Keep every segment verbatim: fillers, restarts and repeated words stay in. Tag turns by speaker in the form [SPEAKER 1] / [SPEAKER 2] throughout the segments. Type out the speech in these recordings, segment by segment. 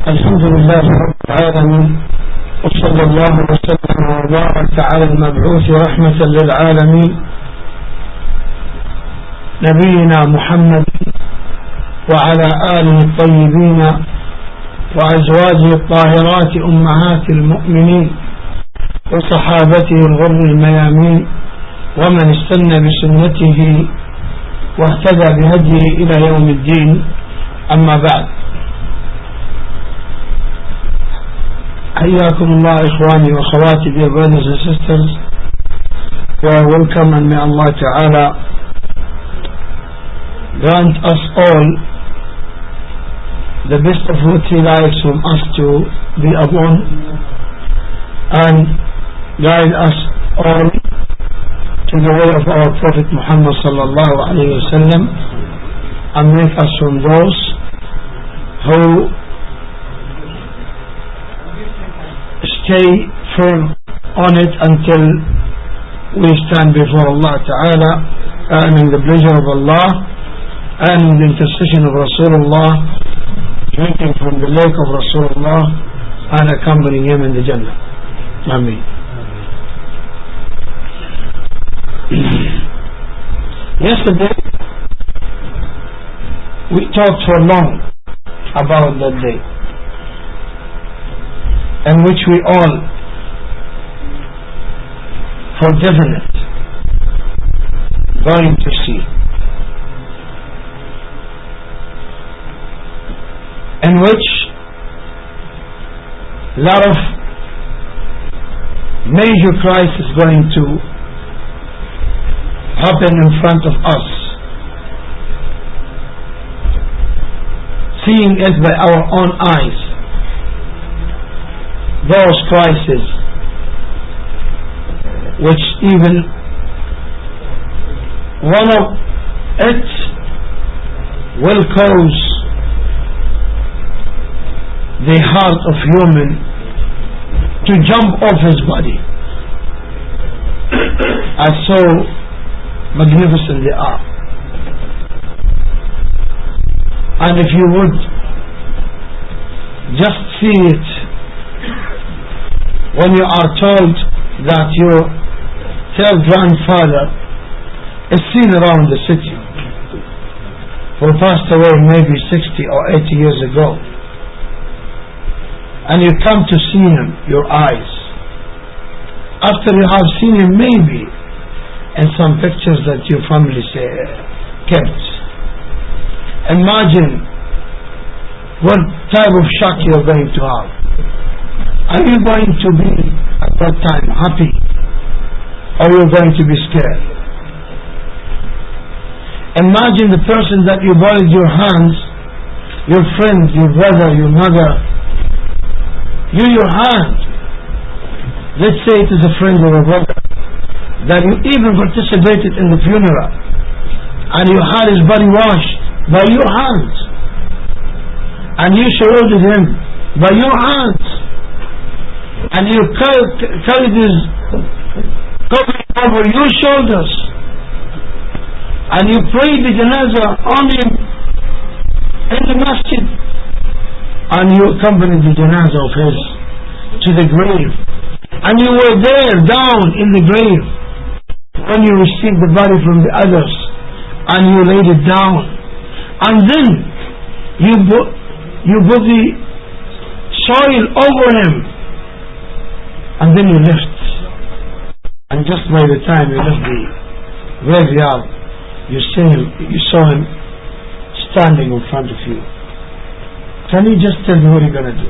[SPEAKER 1] الحمد لله رب العالمين، وصلى الله وسلم وبارك على المبعوث رحمة للعالمين نبينا محمد وعلى آله الطيبين وأزواجه الطاهرات أمهات المؤمنين وصحابته الغر الميامين ومن استنى بسنته واهتدى بهديه إلى يوم الدين. أما بعد، حياكم الله إخواني وأخواتي, dear brothers and sisters. You are welcome, and may Allah Ta'ala grant us all the best of what He likes from us to be upon, and guide us all to the way of our Prophet Muhammad Sallallahu Alaihi Wasallam, and make us from those who stay firm on it until we stand before Allah Ta'ala, earning the pleasure of Allah, earning the intercession of Rasulullah, drinking from the lake of Rasulullah, and accompanying him in the Jannah. Ameen. Yesterday we talked for long about that day, in which we all, for definite, going to see, in which a lot of major crisis going to happen in front of us, seeing it by our own eyes. Those crises which even one of it will cause the heart of human to jump off his body, as so magnificent they are. And if you would just see it, when you are told that your third grandfather is seen around the city, who passed away maybe sixty or eighty years ago, and you come to see him, your eyes, after you have seen him maybe in some pictures that your family say, kept, imagine what type of shock you are going to have. Are you going to be at that time happy, or you're going to be scared? Imagine the person that you buried your hands, your friend, your brother, your mother, you, your hand, let's say it is a friend or a brother, that you even participated in the funeral, and you had his body washed by your hands, and you shrouded him by your hands, and you carried his covering over your shoulders, and you prayed the janazah on him in the masjid, and you accompanied the janazah of his to the grave, and you were there down in the grave when you received the body from the others, and you laid it down, and then you put, you put the soil over him, and then you left, and just by the time you left the graveyard, you saw him, you saw him standing in front of you. Can you just tell me what you're going to do?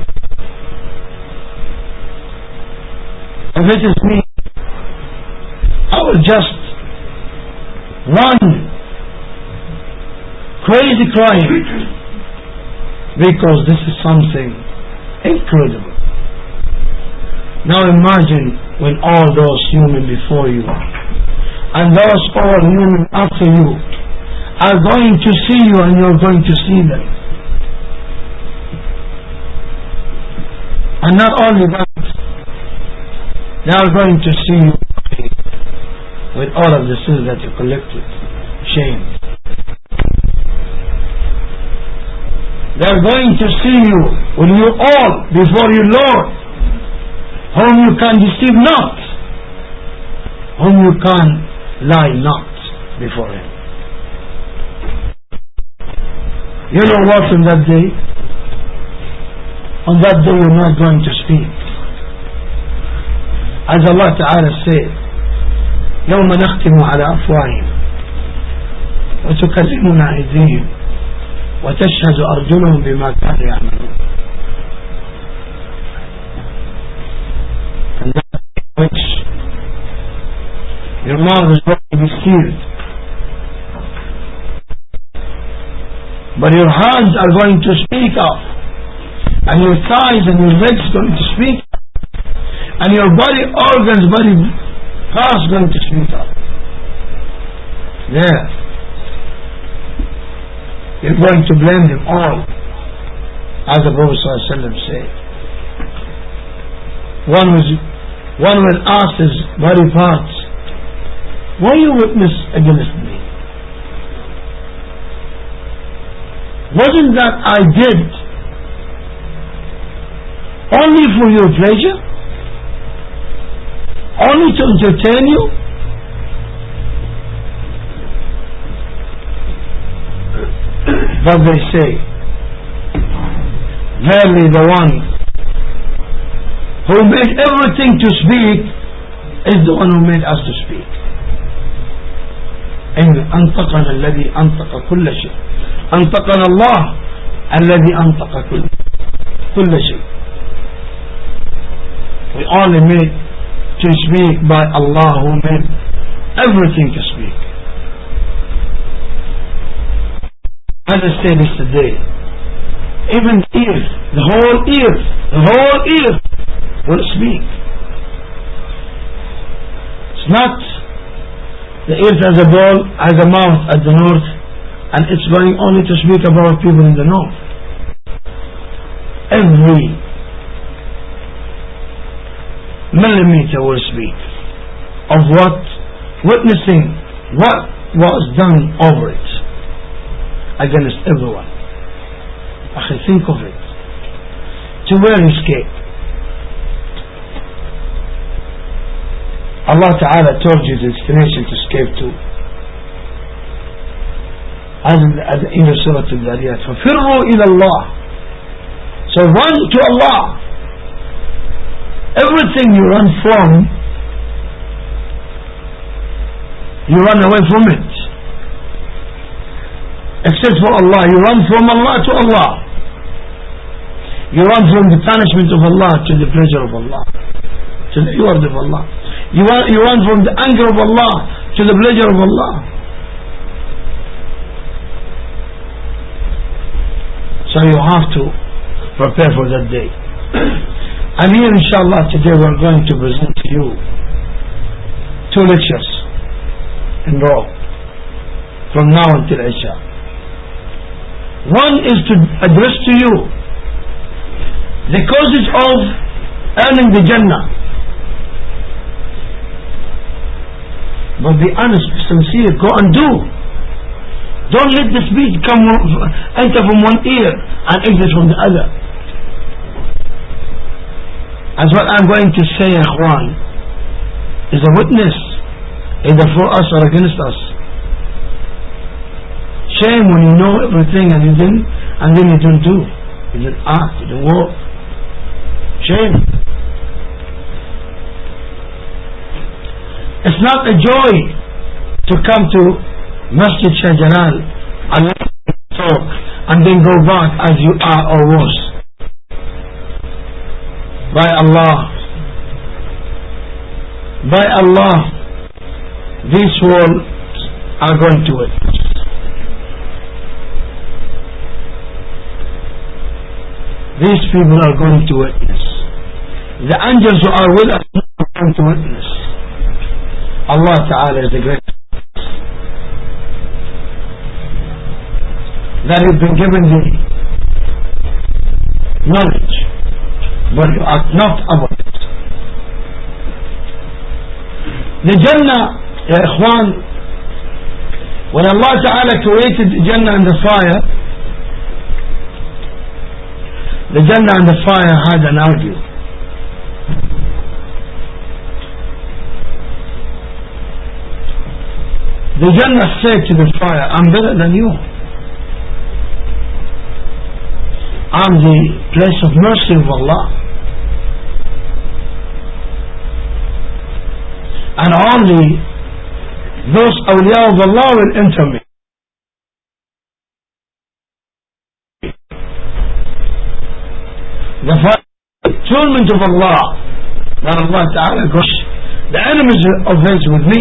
[SPEAKER 1] If it is me, I will just run crazy crying, because this is something incredible. Now imagine when all those human before you and those all human after you are going to see you, and you're going to see them. And not only that, they are going to see you with all of the sins that you collected. Shame. They are going to see you when you all before your Lord, whom you can deceive not, whom you can lie not before Him. You know what on that day? On that day you're not going to speak. As Allah Ta'ala said, يوم نختم على أفواههم وتكلمنا أيديهم وتشهد أرجلهم بما كانوا يعملون. And that which your mouth is going to be sealed, but your hands are going to speak up, and your thighs and your legs are going to speak up, and your body organs, body parts going to speak up. There, you're going to blame them all, as the Prophet ﷺ said. One was, one will ask his body parts, why you witness against me? Wasn't that I did only for your pleasure? Only to entertain you? But they say, verily the one who made everything to speak is the one who made us to speak. إن أنطقنا الذي أنطق كل شيء أنطقنا الله الذي أنطق كل كل شيء. We only made to speak by Allah who made everything to speak. As I said yesterday, even the ear, the whole ear, the whole ear will speak. It's not the earth as a ball, as a mouth at the north, and it's going only to speak about people in the north. Every millimeter will speak of what, witnessing what was done over it against everyone. I think of it. To where escape? Allah Ta'ala told you the destination to escape to. As in the Surah Al-Dhariyat, فَفِرُّوا إِلَى اللَّهِ. So run to Allah. Everything you run from, you run away from it. Except for Allah, you run from Allah to Allah. You run from the punishment of Allah to the pleasure of Allah, to the reward of Allah. You run, you run from the anger of Allah to the pleasure of Allah. So you have to prepare for that day. And here inshallah today we are going to present to you two lectures in row from now until Isha. One is to address to you the causes of earning the Jannah. But be honest, be sincere, go and do. Don't let the speech come enter from one ear and exit from the other. As what I'm going to say, Ikhwan, is a witness either for us or against us. Shame when you know everything and you didn't, and then you don't do, you didn't act, you didn't walk. Shame. It's not a joy to come to Masjid Shah Jalal and talk and then go back as you are or worse. By Allah, by Allah, these worlds are going to witness. These people are going to witness. The angels who are with us are going to witness. Allah Ta'ala is the greatest. That you've been given the knowledge, but you act not about it. The Jannah, ya Ikhwan, when Allah Ta'ala created the Jannah and the fire, the Jannah and the fire had an argument. The Jannah said to the fire, I'm better than you. I'm the place of mercy of Allah. And only those awliya of Allah will enter me. The fire, atonement of Allah, that Allah Ta'ala goes, the enemies of His with me.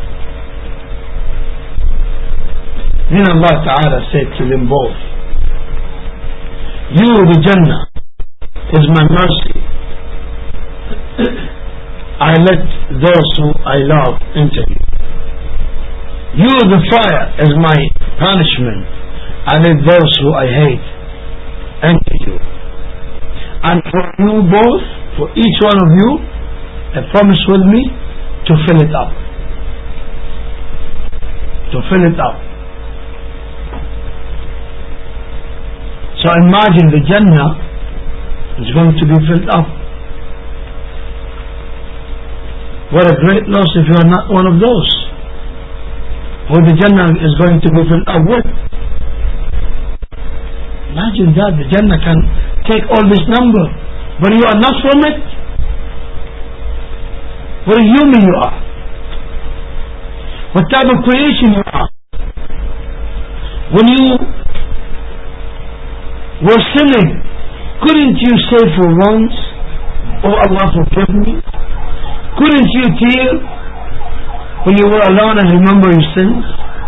[SPEAKER 1] Then Allah Ta'ala said to them both, you, the Jannah, is my mercy. I let those who I love enter you. You, the fire, is my punishment. I let those who I hate enter you. And for you both, for each one of you, I promise with me to fill it up. To fill it up. So imagine the Jannah is going to be filled up. What a great loss if you are not one of those who the Jannah is going to be filled up with. Imagine that the Jannah can take all this number, but you are not from it. What a human you are. What type of creation you are. When you were sinning, couldn't you say for once, oh Allah forgive me? Couldn't you tear when you were alone and remember your sins?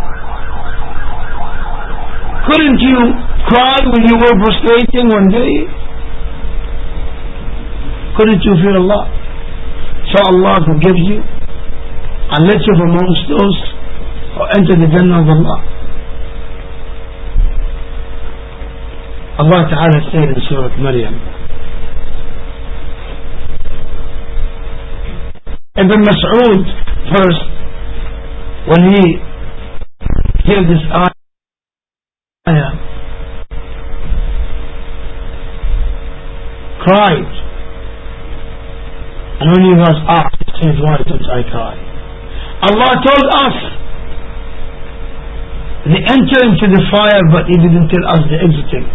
[SPEAKER 1] Couldn't you cry when you were frustrating one day? Couldn't you fear Allah? So Allah forgives you and let you from amongst those who enter the Jannah of Allah. Allah Ta'ala said in Surah Maryam, Ibn Mas'ud first, when he heard this ayah, cried. And when he was asked, he said, why don't I cry? Allah told us they enter into the fire, but He didn't tell us the exiting.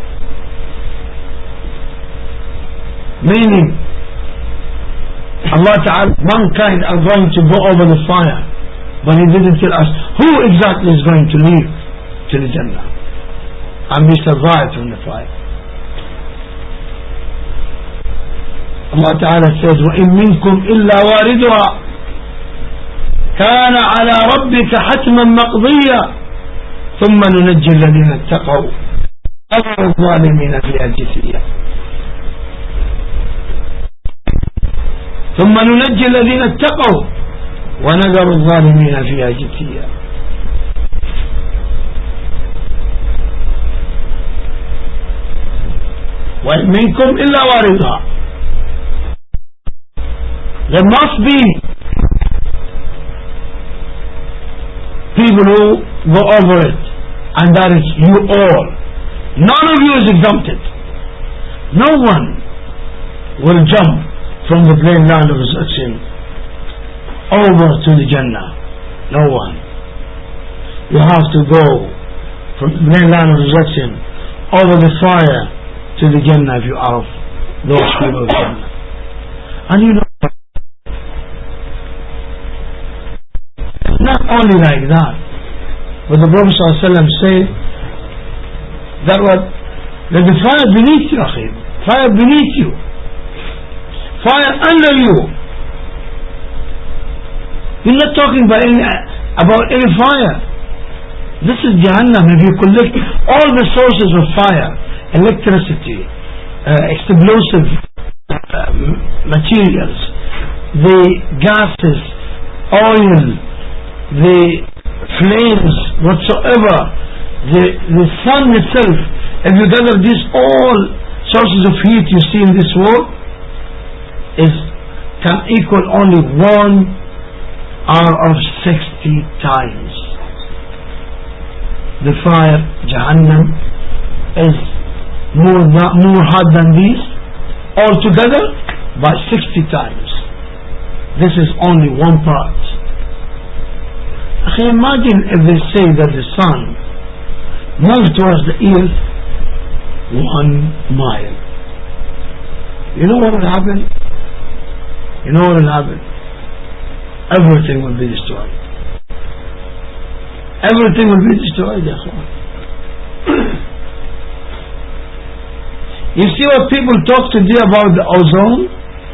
[SPEAKER 1] Meaning, Allah Ta'ala, mankind are going to go over the fire, but He didn't tell us who exactly is going to leave to the Jannah and be survived from the fire. Allah Ta'ala says, وَإِن مِّنكُمْ إِلَّا وَارِدُهَا كَانَ عَلَى رَبِّكَ حَتْمًا مَقْضِيًّا ثُمَّ نُنَجِّي الَّذِينَ اتَّقَوْا وَنَذَرُ الظَّالِمِينَ فِيهَا جِثِيًّا ثم ننجي الذين اتقوا ونذر الظالمين فيها جثيا. وإن منكم إلا واردها. There must be people who go over it, and that is you all. None of you is exempted. No one will jump from the plain land of destruction over to the Jannah. No one. You have to go from the plain land of destruction over the fire to the Jannah if you are of those people of Jannah. And you know, not only like that, but the Prophet ﷺ said that what that the fire beneath you, akhi, fire beneath you, fire under you. You're not talking about any, about any fire. This is Jahannam. If you collect all the sources of fire, electricity, uh, explosive uh, materials, the gases, oil, the flames, whatsoever, the, the sun itself, if you gather these all sources of heat you see in this world, is can equal only one hour of sixty times. The fire, Jahannam, is more, more hot than these? Altogether, by sixty times. This is only one part. Okay, imagine if they say that the sun moves towards the earth one mile. You know what will happen? You know what will happen? Everything will be destroyed. Everything will be destroyed, Ikhwan. You see what people talk today about the ozone?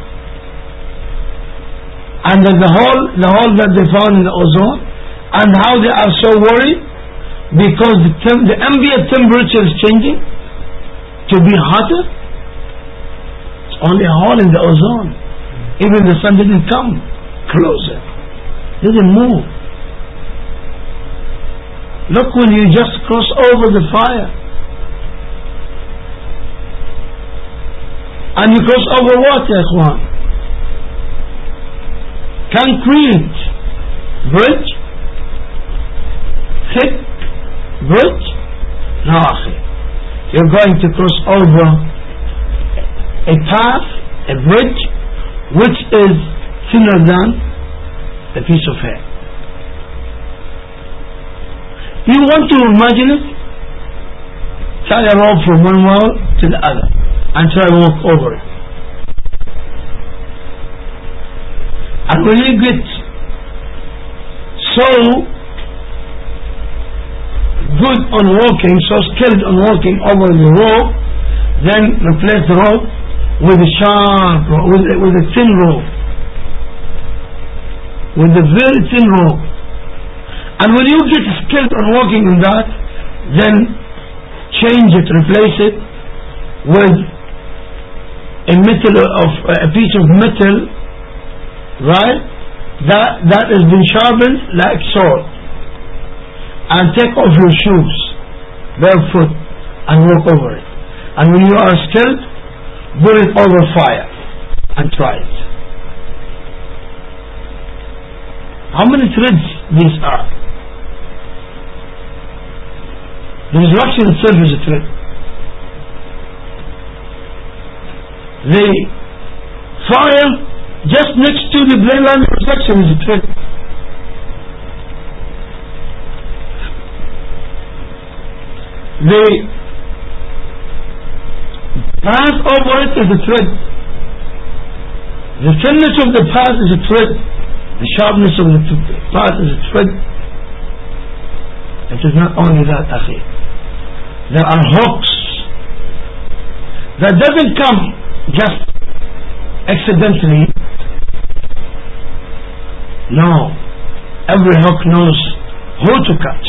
[SPEAKER 1] And the hole, the hole that they found in the ozone, and how they are so worried because the, tem the ambient temperature is changing to be hotter. It's only a hole in the ozone. Even the sun didn't come closer, didn't move. Look, when you just cross over the fire, and you cross over what, ya ikhwan? Concrete bridge, thick bridge. No, akhi. You're going to cross over a path, a bridge, which is thinner than a piece of hair. You want to imagine it? Tie a rope from one wall to the other and try to walk over it. And when you get so good on walking, so skilled on walking over the rope, then replace the rope with a sharp rope, with a, with a thin rope, with a very thin rope. And when you get skilled on walking in that, then change it, replace it with a metal of a piece of metal, right? That that has been sharpened like sword, and take off your shoes barefoot and walk over it. And when you are skilled, put it over fire and try it. How many threads these are? The resurrection itself is a thread. The fire just next to the plain land of resurrection is a thread. The path over it is a thread. The thinness of the path is a thread. The sharpness of the path is a thread. It is not only that, akhi. There are hooks that doesn't come just accidentally. No, every hook knows who to catch.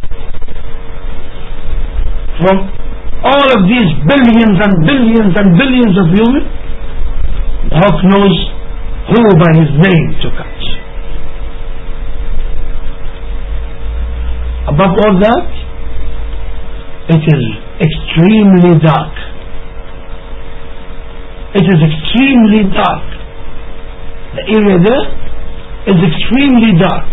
[SPEAKER 1] From all of these billions and billions and billions of humans, the hook knows who by his name to catch. Above all that, it is extremely dark. It is extremely dark. The area there is extremely dark.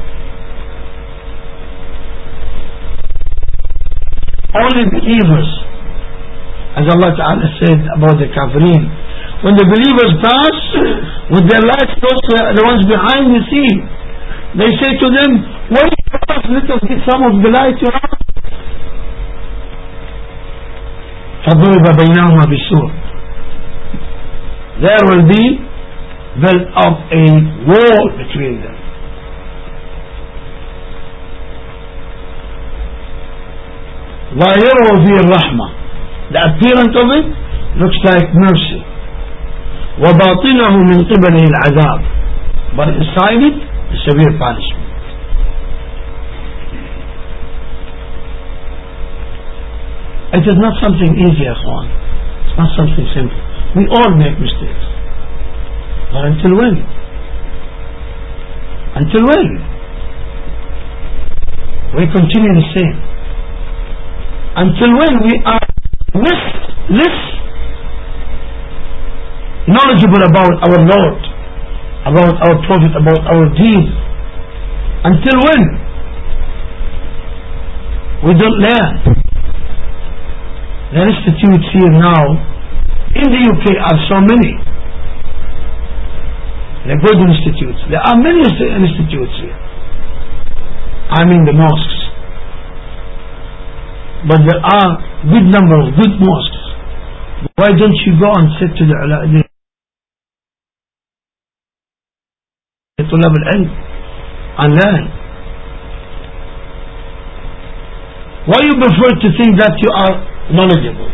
[SPEAKER 1] Only believers, as Allah Ta'ala said about the Kafirin, when the believers pass with their lights, those the ones behind the scene, they say to them, wait for us, let us get some of the light you have. فَضُرِبَ بَيْنَهُمَا بِسُورٍ. There will be built up a wall between them. ظاهره فيه الرحمة. The appearance of it looks like mercy. وباطنه من قبله العذاب. But inside it, the severe punishment. It is not something easy, Ikhwan. It's not something simple. We all make mistakes. But until when? Until when? We continue the same. Until when we are less, less knowledgeable about our Lord, about our Prophet, about our deen. Until when? We don't learn. The institutes here now in the U K are so many. The good institutes. There are many institutes here. I mean the mosques. But there are good number of good mosques. Why don't you go and sit to the ulama, the طلاب العلم, and learn? Why you prefer to think that you are knowledgeable?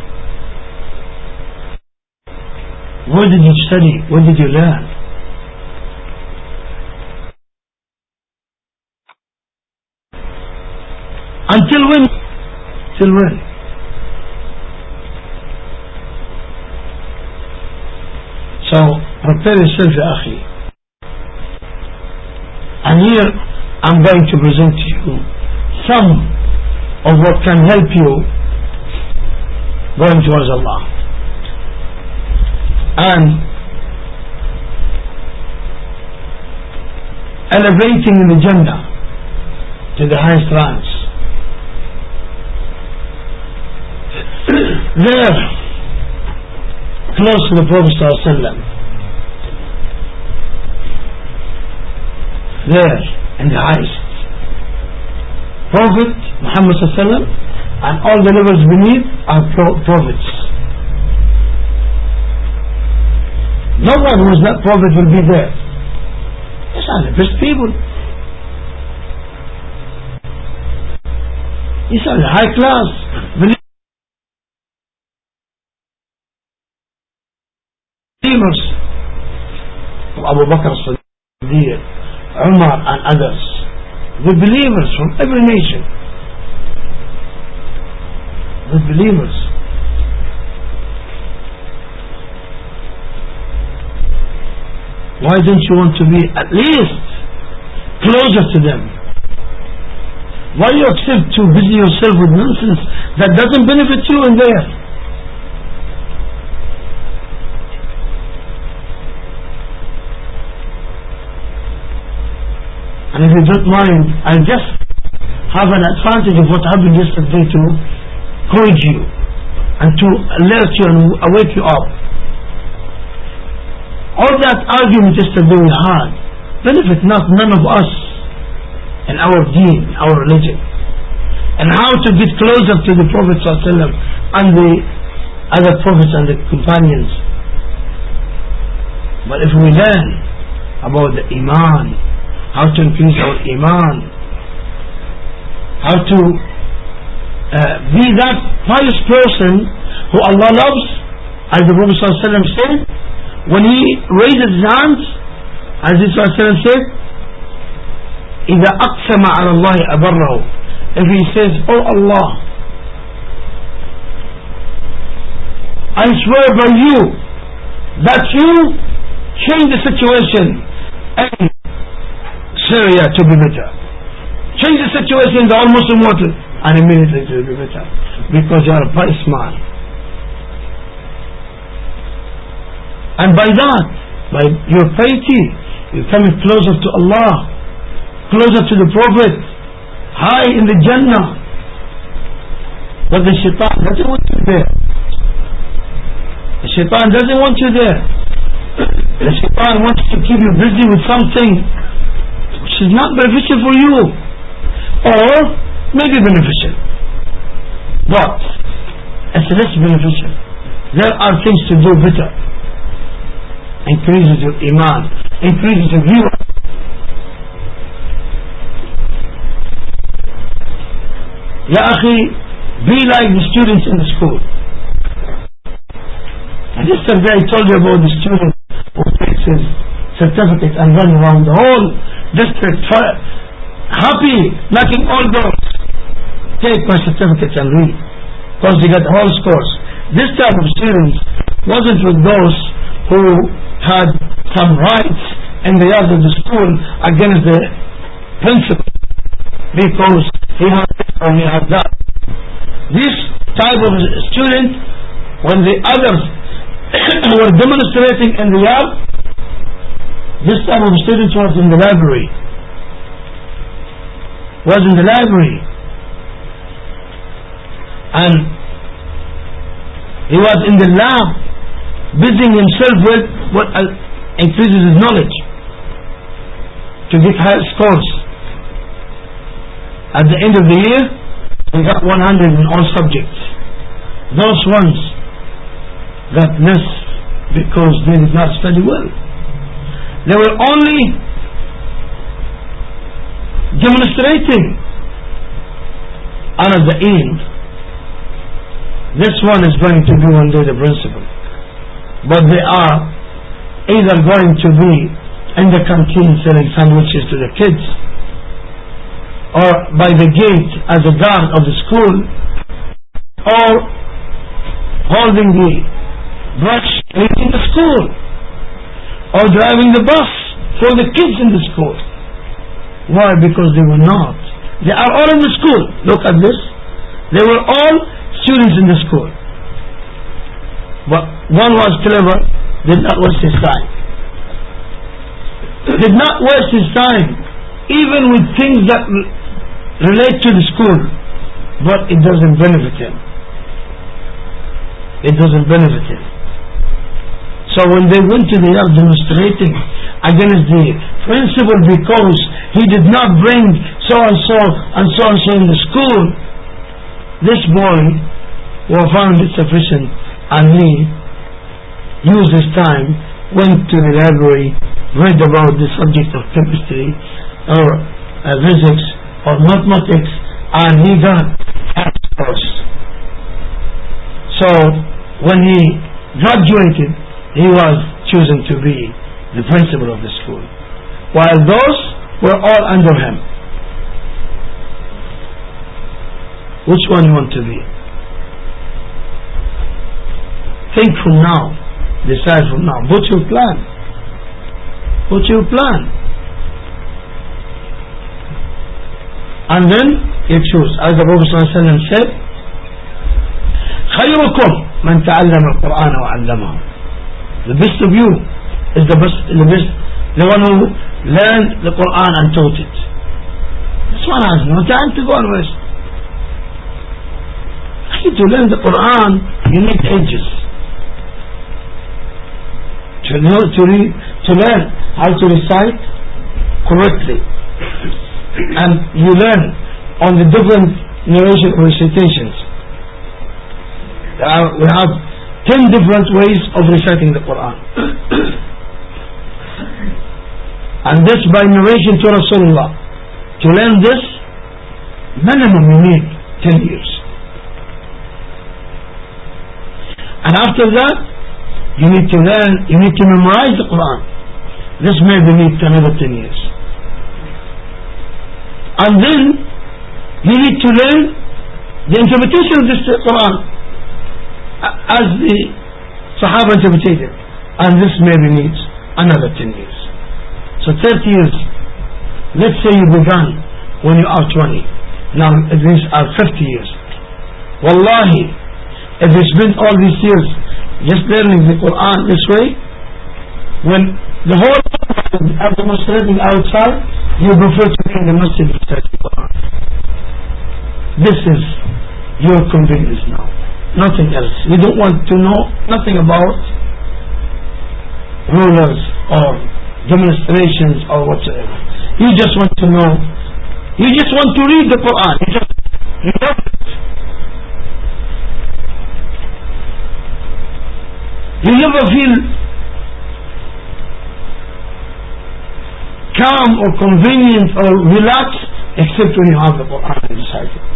[SPEAKER 1] Where did you study? Where did you learn? Until when? Till when? So prepare yourself, ya akhi. And here I'm going to present to you some of what can help you going towards Allah and elevating in the Jannah to the highest ranks. There, close to the Prophet ﷺ, there in the highest, Prophet Muhammad ﷺ and all the levels beneath are pro- prophets. No one who is not prophet will be there. These are the best people. These are the high class believers. Abu Bakr as-Siddiq, Umar and others, the believers from every nation, the believers. Why don't you want to be at least closer to them? Why you accept to busy yourself with nonsense that doesn't benefit you in there? And if you don't mind, I'll just have an advantage of what happened yesterday to encourage you and to alert you and wake you up. All that argument yesterday we had benefit not none of us in our deen, our religion, and how to get closer to the Prophet ﷺ and the other prophets and the companions. But if we learn about the Iman, how to increase our Iman, how to uh, be that pious person who Allah loves, as the Prophet ﷺ said, when he raises his hands, as the Prophet said, إِذَا أَقْسَمَ عَلَى اللَّهِ أَبَرَّهُ, if he says, Oh Allah, I swear by you that you change the situation and Syria to be better. Change the situation in the all-Muslim world and immediately to be better. Because you are a pious man. And by that, by your piety, you're coming closer to Allah, closer to the Prophet, high in the Jannah. But the shaitan doesn't want you there. The shaitan doesn't want you there. The shaitan wants to keep you busy with something which is not beneficial for you, or maybe beneficial, but it's less beneficial. There are things to do better. Increases your Iman, increases your view. Ya akhi, be like the students in the school. And yesterday I told you about the student who takes his certificate and run around the whole district happy, knocking all doors. Take my certificate and read, because they got all scores. This type of students wasn't with those who had some rights in the yard of the school against the principal, because he had this or he had that. This type of student, when the others were demonstrating in the yard, this type of student was in the library. Was in the library. And He was in the lab, busying himself with what increases his knowledge to get higher scores. At the end of the year, he got one hundred in all subjects. Those ones got less because they did not study well. They were only demonstrating, and at the end, this one is going to be one day the principal. But they are either going to be in the canteen selling sandwiches to the kids, or by the gate as a guard of the school, or holding the brush in the school, or driving the bus for the kids in the school. Why? Because they were not. They are all in the school. Look at this. They were all students in the school. But one was clever, did not waste his time. Did not waste his time, even with things that relate to the school, but it doesn't benefit him. It doesn't benefit him. So when they went to the yard demonstrating against the principal because he did not bring so and so and so and so in the school, this boy was found it sufficient, and he used his time, went to the library, read about the subject of chemistry or uh, physics or mathematics, and he got F scores. So when he graduated, he was chosen to be the principal of the school, while those were all under him. Which one you want to be? Think from now, decide from now, put your plan, put your plan, and then you choose. As the Prophet ﷺ said, خيركم من تعلم القرآن وعلمه. The best of you is the best, the best, the one who learned the Quran and taught it. This one has no time to go and rest. To learn the Quran, you need ages. To know, to read, to learn how to recite correctly, and you learn on the different narration or recitations. Uh, we have ten different ways of reciting the Quran. And this by narration to Rasulullah. To learn this, minimum you need ten years. And after that, you need to learn, you need to memorize the Quran. This maybe needs another ten years. And then, you need to learn the interpretation of this Quran as the Sahaba interpreted, and this maybe needs another ten years. So thirty years. Let's say you began when you are twenty. Now these are fifty years. Wallahi, if you spend all these years just learning the Quran this way, when the whole world are demonstrating outside, you prefer to be in the masjid to study the Quran. This is your convenience now. Nothing else. You don't want to know nothing about rulers or demonstrations or whatsoever. You just want to know. You just want to read the Quran. You just you love it. You never feel calm or convenient or relaxed except when you have the Quran inside you.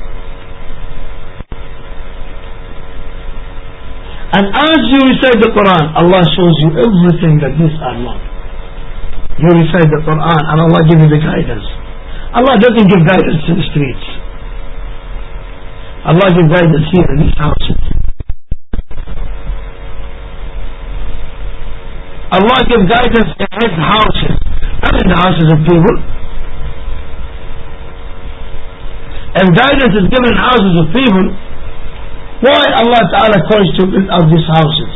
[SPEAKER 1] And as you recite the Quran, Allah shows you everything that these are not. You recite the Quran and Allah gives you the guidance. Allah doesn't give guidance in the streets. Allah gives guidance here in these houses. Allah gives guidance in His houses, not in the houses of people. If guidance is given in houses of people, why Allah Ta'ala calls to build up these houses?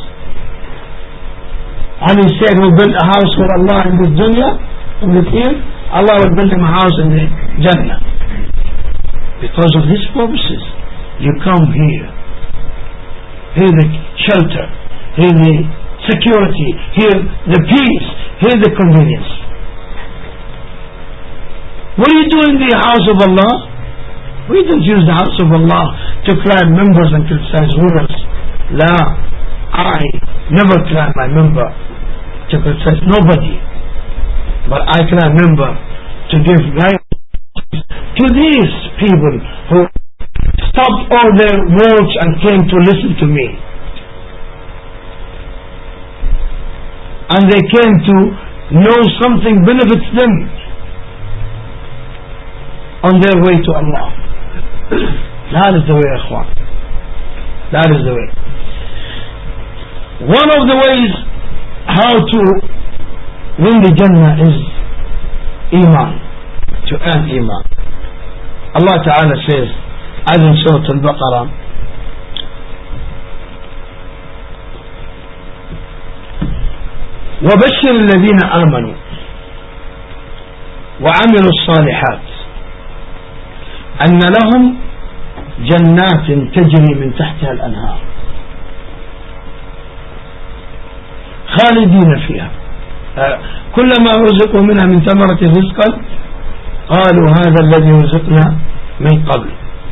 [SPEAKER 1] And He said, we build a house for Allah in this dunya, in this earth, Allah will build him a house in the Jannah. Because of these purposes, you come here here the shelter, here the security, here the peace, here the convenience. What do you do in the house of Allah? We don't use the house of Allah to climb members and criticize rulers. La, I never climb my member to criticize nobody, but I climb member to give guidance to these people who stopped all their works and came to listen to me. And they came to know something benefits them on their way to Allah. That is the way, Ikhwan. That is the way. One of the ways how to win the Jannah is Iman, to earn Iman. Allah Ta'ala says, as in Surah Al-Baqarah, وبشر الذين آمنوا وعملوا الصالحات أن لهم جنات تجري من تحتها الأنهار خالدين فيها كلما رزقوا منها من ثمرة رزقا قالوا هذا الذي رزقنا من قبل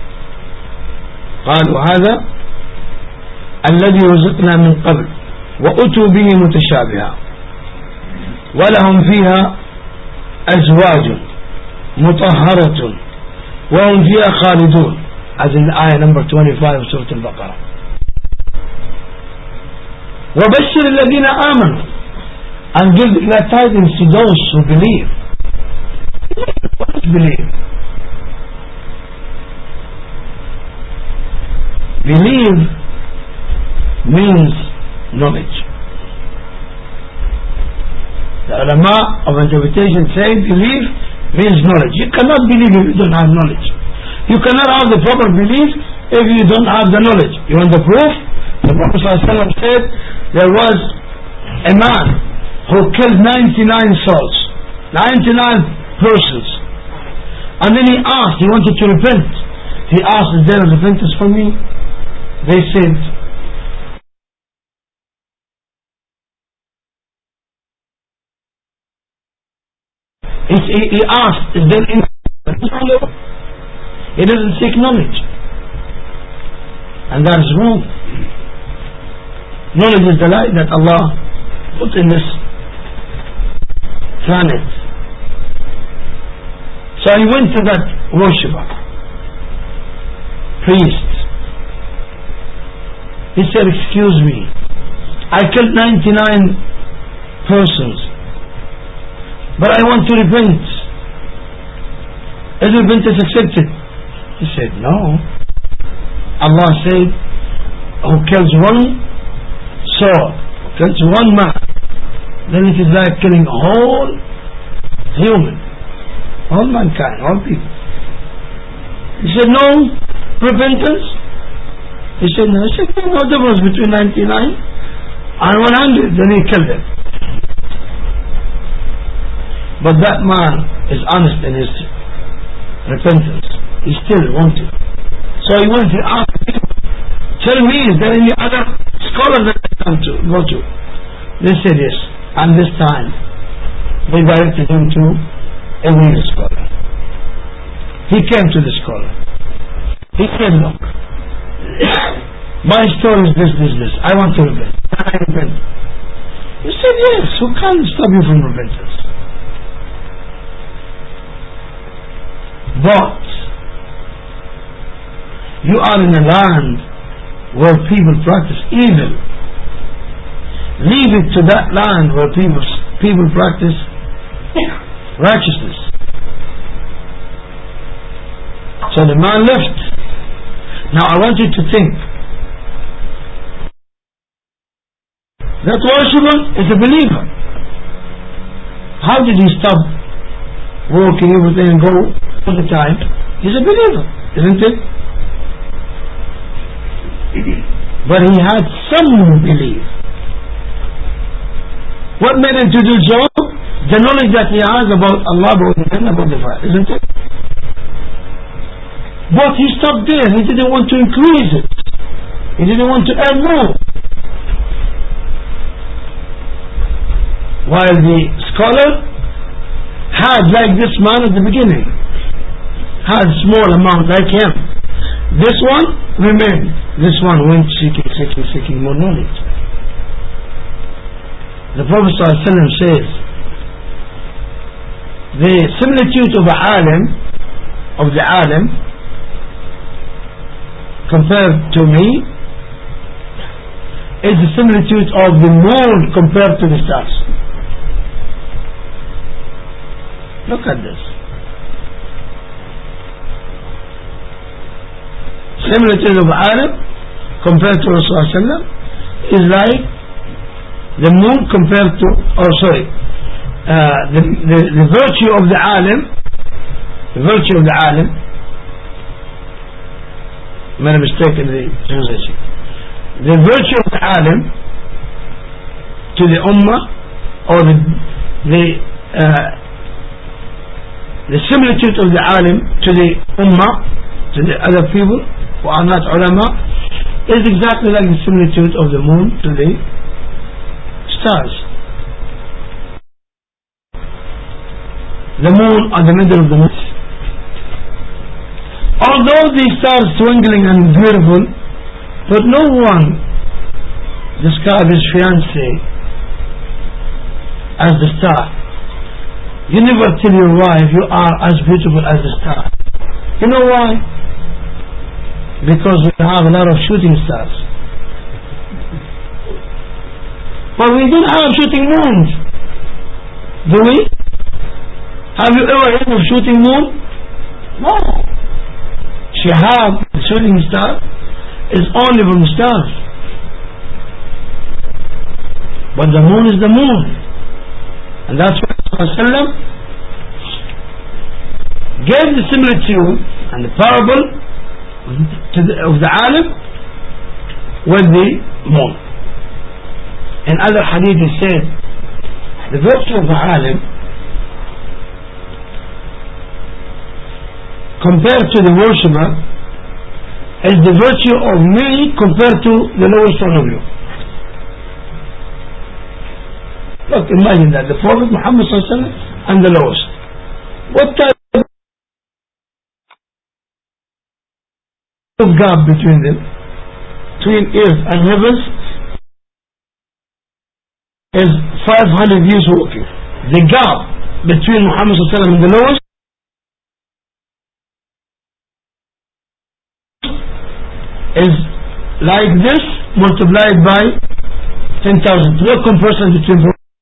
[SPEAKER 1] قالوا هذا الذي رزقنا من قبل وأتوا به متشابها ولهم فيها أزواج مطهرة وهم فيها خالدون, as in ayah number twenty-five of Surah Al-Baqarah. وَبَشِّرِ الَّذِينَ آمَنُوا, and give glad tidings to those who believe. What is believe? Believe means knowledge. The ulama of interpretation say belief means knowledge. You cannot believe if you don't have knowledge. You cannot have the proper belief if you don't have the knowledge. You want the proof? The Prophet ﷺ said there was a man who killed ninety-nine souls, ninety-nine persons, and then he asked, he wanted to repent. He asked, is there a repentance for me? They said, he, he asked, is there any? He doesn't seek knowledge, and that is wrong. Knowledge is the light that Allah put in this planet. So he went to that worshipper, priest. He said, excuse me, I killed ninety-nine persons, but I want to repent. Is repentance accepted? He said, no. Allah said, who kills one soul, kills one man, then it is like killing a whole human, all mankind, all people. He said, no repentance? He said, no. He said, no difference between ninety-nine and one hundred. Then he killed them. But that man is honest in his repentance. He still wanted. So he went to ask him, tell me, is there any other scholar that I can to go to? They said yes. And this time they directed him to a real scholar. He came to the scholar. He said, look, my story is this, this, this. I want to repent. Can I repent? He said, yes. Who can stop you from repentance? But you are in a land where people practice evil. Leave it to that land where people people practice righteousness. So the man left. Now I want you to think that worshipper is a believer. How did he stop working everything and go all the time? He's a believer, isn't it? But he had some belief. What made him to do so? The knowledge that he has about Allah, about the Jannah, about the fire, isn't it? But he stopped there. He didn't want to increase it. He didn't want to earn more. While the scholar had, like this man at the beginning, had small amount like him. This one remained. This one went seeking, seeking, seeking more knowledge. The Prophet ﷺ says, the similitude of a alim, of the alim, compared to me, is the similitude of the moon compared to the stars. Look at this. Similitude of alim compared to Rasulullah is like the moon compared to, or sorry, uh, the, the, the virtue of the alim, the virtue of the alim, made a mistake in the translation. The virtue of the alim to the ummah, or the the, uh, the similitude of the alim to the ummah, to the other people who are not ulama, is exactly like the similitude of the moon to the stars. The moon on the middle of the night. Although the stars twinkling and beautiful, but no one describes his fiancée as the star. You never tell your wife you are as beautiful as the star. You know why? Because we have a lot of shooting stars. But we don't have shooting moons. Do we? Have you ever heard of shooting moon? No. Shihab, the shooting star, is only from stars. But the moon is the moon. And that's why Rasulullah gave the similitude and the parable to the, of the alim with the moon. In other hadith he said, the virtue of the alim compared to the worshipper is the virtue of me compared to the lowest one of you. Look, imagine that, the Prophet Muhammad sallallahu alaihi wasallam and the lowest. What type of gap between them, between earth and heavens, is five hundred years walking. The gap between Muhammad sallallahu alaihi wasallam and the lowest is like this multiplied by ten thousand. No comparison between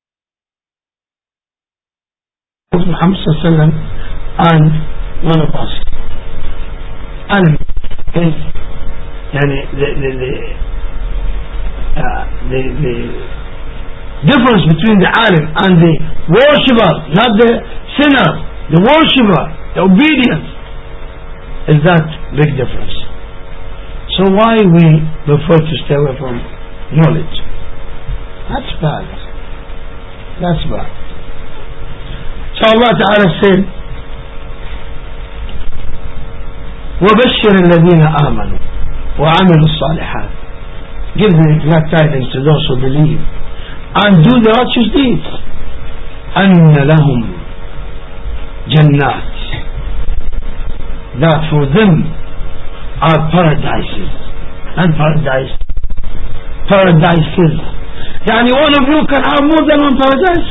[SPEAKER 1] Prophet Muhammad sallallahu alaihi wasallam and one of us. And is yani, the the the, uh, the the difference between the alim and the worshipper, not the sinner, the worshipper, the obedience, is that big difference. So why we prefer to stay away from knowledge? That's bad. That's bad. So Allah Ta'ala said, وَبَشِّرِ الَّذِينَ آمَنُوا وَعَمِلُوا الصَّالِحَاتِ. Give the glad tidings to those who believe and do the righteous deeds. أَنَّ لَهُمْ جَنَّاتِ. That for them are paradises. And paradise, paradises. Yani one of you can have more than one paradise.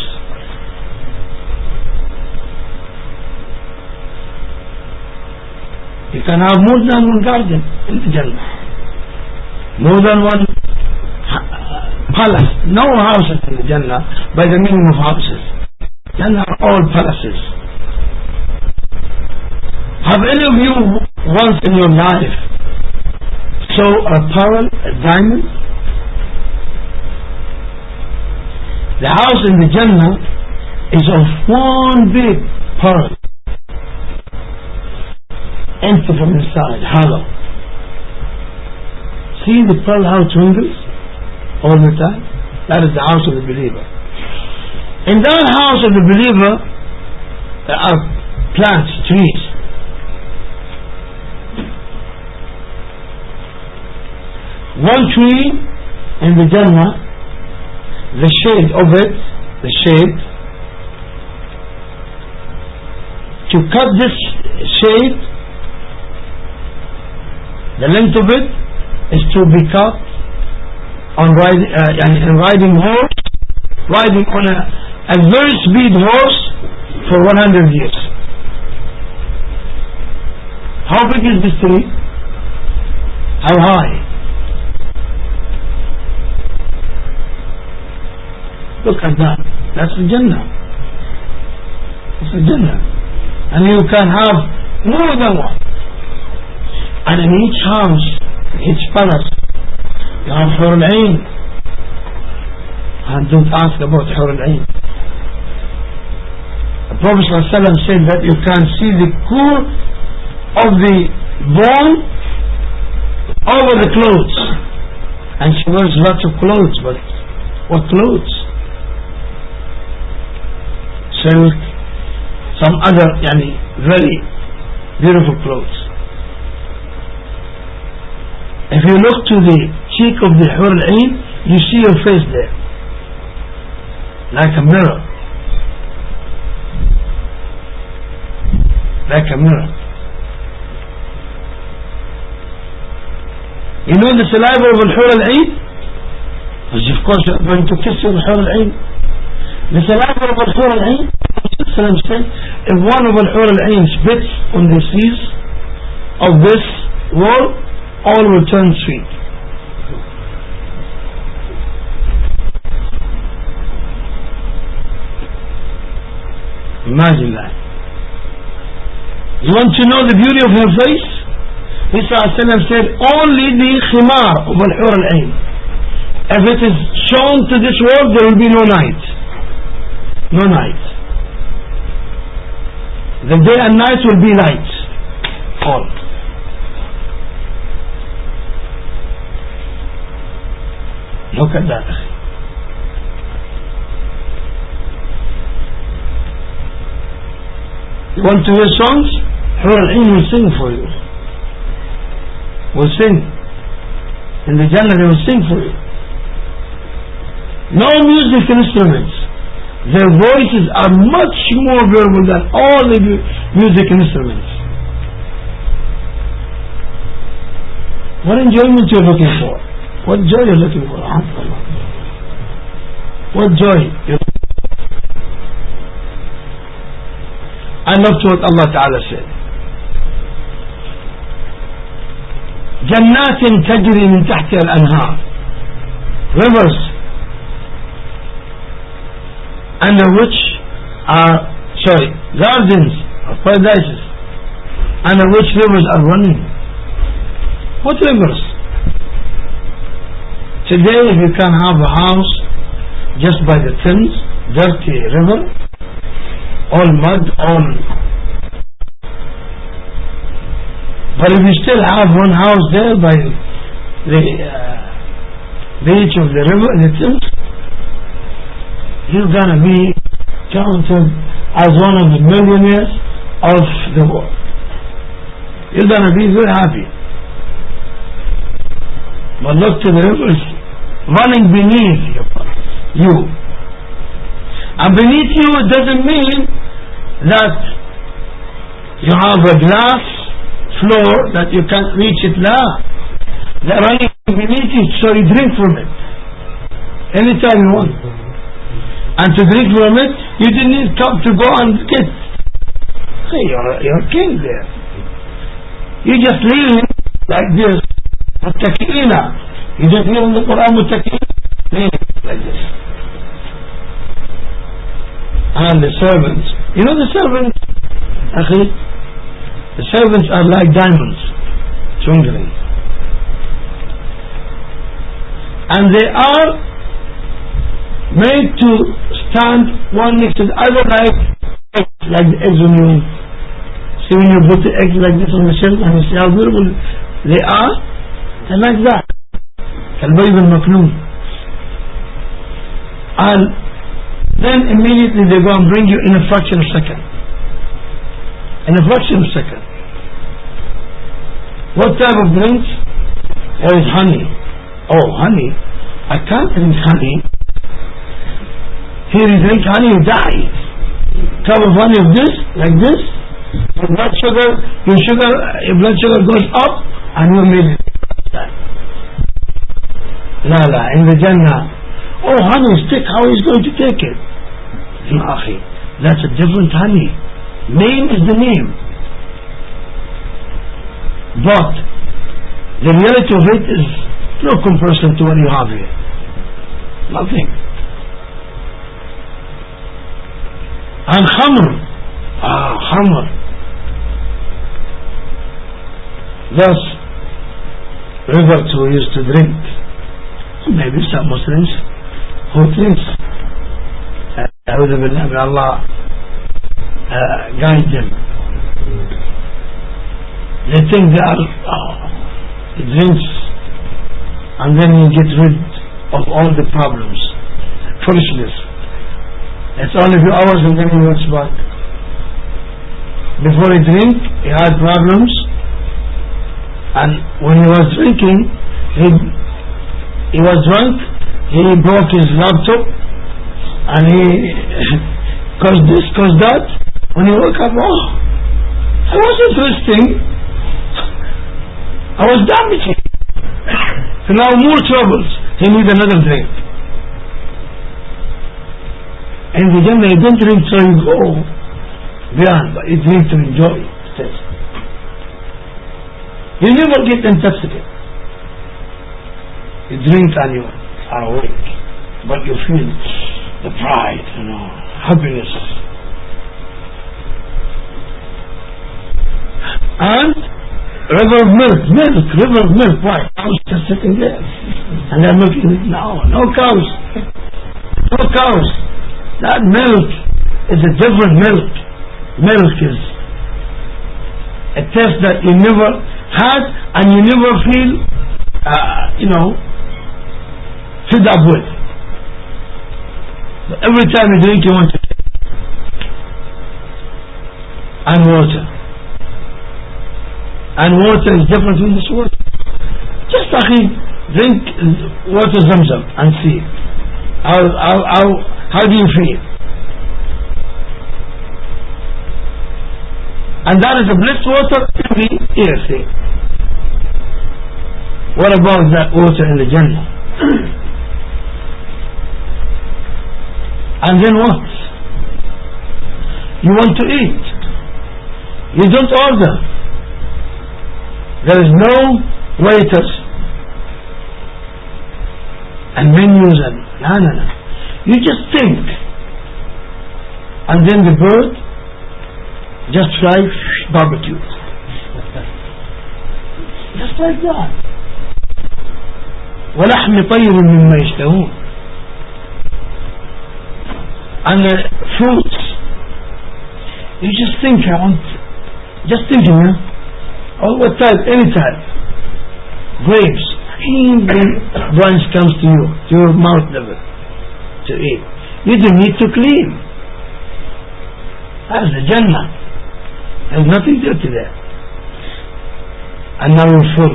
[SPEAKER 1] You can have more than one garden in the Jannah. More than one palace. No houses in the Jannah by the meaning of houses. Jannah are all palaces. Have any of you once in your life saw a pearl, a diamond? The house in the Jannah is of one big pearl, empty from inside, hollow. See the pearl how it twinkles all the time? That is the house of the believer. In that house of the believer there are plants, trees. one tree in the Jannah, the shade of it, the shade, to cut this shade, the length of it is to be cut on riding, uh, riding horse, riding on a, a very speed horse for one hundred years. How big is this tree? How high? Look at that. That's the Jannah. That's the Jannah. And you can have more than one. And in each house, in each palace, you have Hur al-Ain. And don't ask about Hur al-Ain. The Prophet ﷺ said that you can see the core of the bone over the clothes. And she wears lots of clothes, but what clothes? Silk, some other yani, very beautiful clothes. If you look to the cheek of the Hur al-Ain, you see your face there, like a mirror, like a mirror. You know the saliva of the Hur al-Ain? Because of course you are going to kiss the Hur al-Ain. The saliva of the Hur al-Ain, said, if one of the Hur al-Ain spits on the seas of this world, all will turn sweet. Imagine that. You want to know the beauty of her face? Isa said, only the khimar of the Hur al-Ain. If it is shown to this world, there will be no night. No night. The day and night will be light. All. Look at that. You want to hear songs? Hur al-Ain will sing for you. Will sing. In the Jannah they will sing for you. No music instruments. Their voices are much more beautiful than all the music instruments. What enjoyment you're looking for? What joy you're looking for? What joy you're looking for? I love what Allah Ta'ala said. جنات تجري من تحتها الأنهار, rivers under which are, sorry, gardens of paradises under which rivers are running. What rivers? Today if you can have a house just by the Thames, dirty river, all mud, all. But if you still have one house there by the uh, beach of the river, the Thames, you're gonna be counted as one of the millionaires of the world. You're gonna be very happy. But look to the rivers running beneath you. And beneath you, it doesn't mean that you have a glass floor that you can't reach it. La. They're running beneath you, so you drink from it anytime you want. And to drink from it, you didn't need cup to go and get. Hey, you're, you're king there. You just lean like this. Muttaqina. You just hear in the Quran muttaqina. Lean like this. And the servants. You know the servants? Akhi, the servants are like diamonds, twinkling. And they are made to stand one next to the other like eggs, like the eggs when you see when you put the eggs like this on the shelf and you see how beautiful they are. They're like that. Al-Bayb al-Maknoon. And then immediately they go and bring you in a fraction of a second. In a fraction of a second. What type of drinks? There is honey. Oh, honey, I can't drink honey. Here you drink honey, you die. Cup of honey of this, like this, your blood sugar, your sugar, your blood sugar goes up, and you immediately die. La la, in the Jannah, oh honey stick, how is going to take it? Ya akhi, that's a different honey. Name is the name. But the reality of it is no comparison to what you have here. Nothing. And khamr. Ah, khamr. Thus, rivers who used to drink. Maybe some Muslims who drinks. A'udhu billah, may Allah uh, guide them. They think they are, oh, he drinks and then you get rid of all the problems. Foolishness. It's only a few hours and then he works back. Before he drank, he had problems, and when he was drinking, he, he was drunk, he broke his laptop, and he caused this, caused that. When he woke up, oh, I wasn't resting, I was damaging. So now more troubles, he needs another drink. In the Jannah you don't drink so you go beyond, but you drink to enjoy it. You never get intoxicated. You drink and you are awake, but you feel the pride, you know, happiness. And river of milk, milk, river of milk. Why? Cows just sitting there. And they're milking. No, no cows. No cows. That milk is a different milk. Milk is a taste that you never had and you never feel, uh, you know, filled up with. But every time you drink, you want to take. And water. And water is different from this water. Just akhi, drink water Zamzam and see how, how, how, how do you feel. And that is a blessed water every year, see. What about that water in the Jannah? And then what? You want to eat, you don't order. There is no waiters and menus and no, no, no. You just think, and then the bird just fly barbecue, just like that. ولحم طير مما يشتهون. And the fruits, you just think, I want, just thinking, you know, oh, what type, any type, grapes, even branch comes to you, to your mouth level, to eat. You don't need to clean. That's the Jannah. There's nothing dirty there. And now you're full.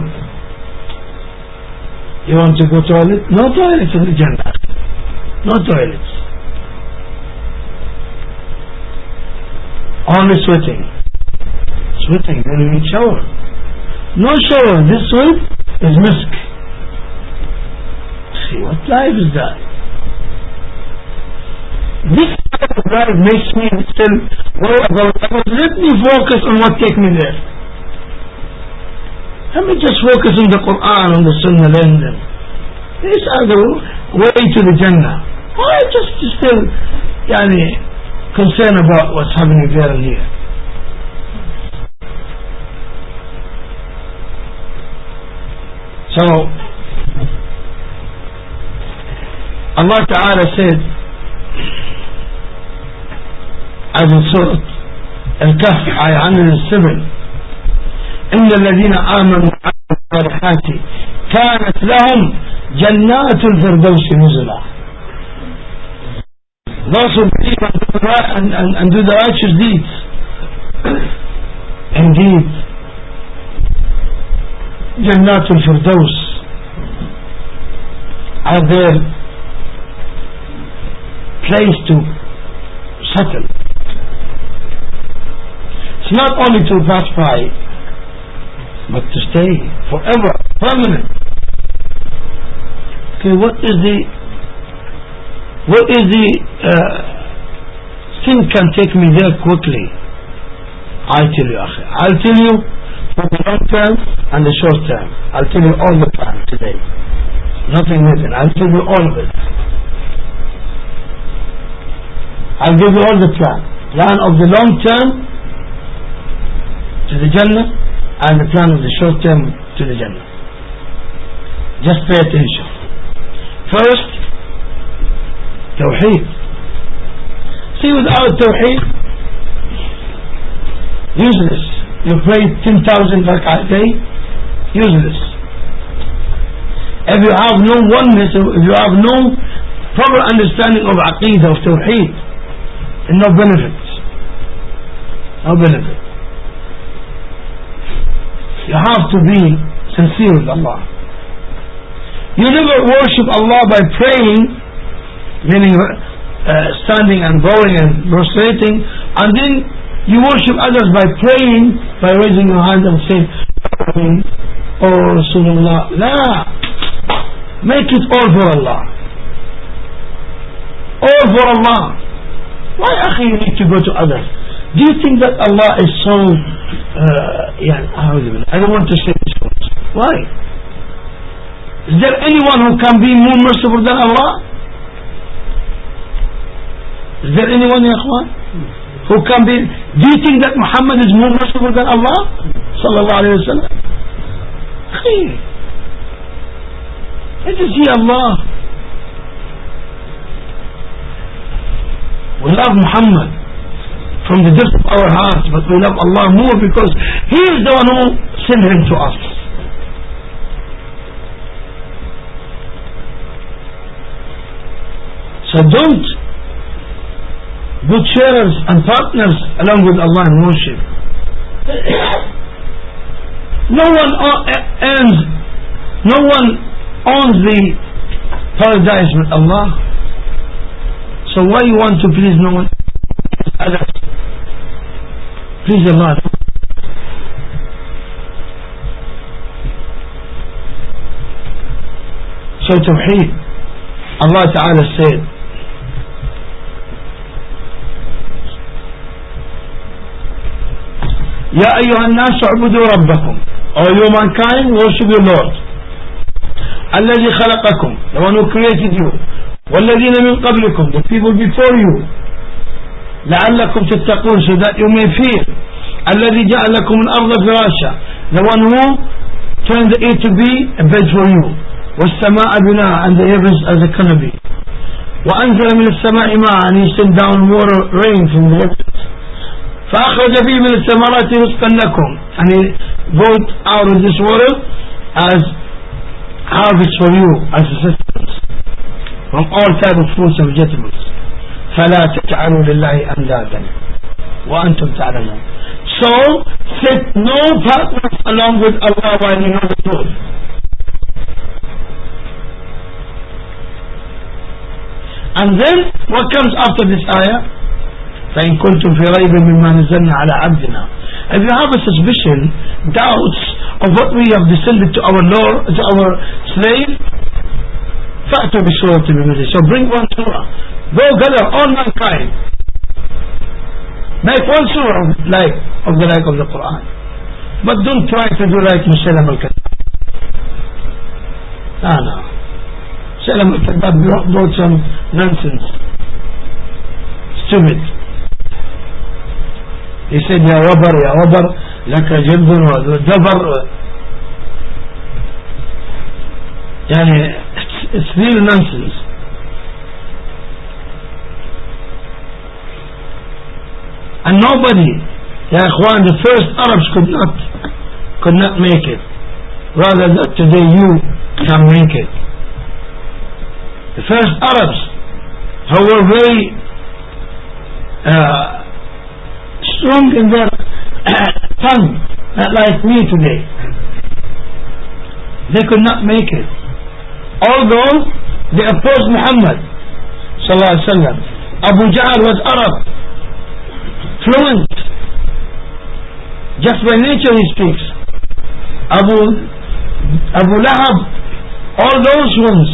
[SPEAKER 1] You want to go to toilet? No toilets in the Jannah. No toilets. Only sweating. Sweating, then you need shower. No shower. This sweat is misk. See, what life is that? This type of life makes me still worry about others. Let me focus on what takes me there. Let me just focus on the Quran, on the Sunnah, and then these are the way to the Jannah. Why just still yani, concerned about what's happening there and here? So Allah Ta'ala said, as in Surah Al-Kahf, ayah one hundred seven, إن الذين آمنوا وعملوا الصالحات كانت لهم جنات الفردوس نزلا. Those who believe and, and, and do the righteous deeds, indeed, جنات الفردوس are their place to settle. It's not only to pass by, but to stay forever, permanent. Okay, what is the what is the uh, thing can take me there quickly? I'll tell you, akhi. I'll tell you for the long term and the short term. I'll tell you all the plan today. Nothing hidden. I'll tell you all of it. I'll give you all the plan. Plan of the long term to the Jannah and the plan of the short term to the Jannah. Just pay attention. First, Tawheed. See, without Tawheed, useless. You pray ten thousand rak'ah a day, useless. If you have no oneness, if you have no proper understanding of Aqeedah, of Tawheed, and no benefit. No benefit. You have to be sincere with Allah. You never worship Allah by praying, meaning uh, standing and bowing and prostrating, and then you worship others by praying, by raising your hand and saying, Oh Rasulullah. La. Make it all for Allah. All for Allah. Why, akhi, you need to go to others? Do you think that Allah is so, uh, yeah, I don't want to say this words. Why? Is there anyone who can be more merciful than Allah? Is there anyone, ya akhwan, who can be? Do you think that Muhammad is more merciful than Allah? Sallallahu alayhi wa sallam. Let us see Allah. We love Muhammad from the depth of our hearts, but we love Allah more because He is the one who sent Him to us. So don't put sharers and partners along with Allah in worship. No one earns, no one owns the paradise with Allah. So why you want to please no one? Others. Please Allah. So Tawheed, Allah Ta'ala said, Ya ayyuhan nas u'budu rabbakum. O you mankind, worship your Lord. Alladhi khalaqakum, the one who created you. والذين من قبلكم, the people before you. لعلكم تتقون, so that you may fear. الذي جعل لكم الأرض فراشا, the one who turned the earth to be a bed for you. والسماء بناء, and the heavens as a canopy. وأنزل من السماء ماء, and he sent down water, rain from the heavens. فأخرج به من الثمرات رزقا لكم, and he brought out of this water as harvest for you, as a sustenance from all types of fruits and vegetables. فلا تجعلوا لله أندادا وأنتم تعلمون. So set no partners along with Allah while you know the truth. And then what comes after this ayah? فإن كنتم في ريب مما نزلنا على عبدنا. If you have a suspicion, doubts of what we have descended to our Lord, to our slave, فأتوا بسورة من مثله. So bring one surah. Go gather all mankind. Make one surah of, like, of the like of the Quran. But don't try to do like Muslim al-Kadhab. No, no. Muslim al-Kadhab brought some nonsense. Stupid. He said, Ya wabar, Ya wabar, laka jildun wa dabar. Yani, it's, it's real nonsense. And nobody, Ya Ikhwan, the first Arabs could not, could not make it. Rather that today you can make it. The first Arabs who were very uh, strong in their tongue, not like me today. They could not make it. Although They opposed Muhammad sallallahu alaihi wasallam. Abu Jahl was Arab, fluent, just by nature he speaks. Abu Abu Lahab, all those ones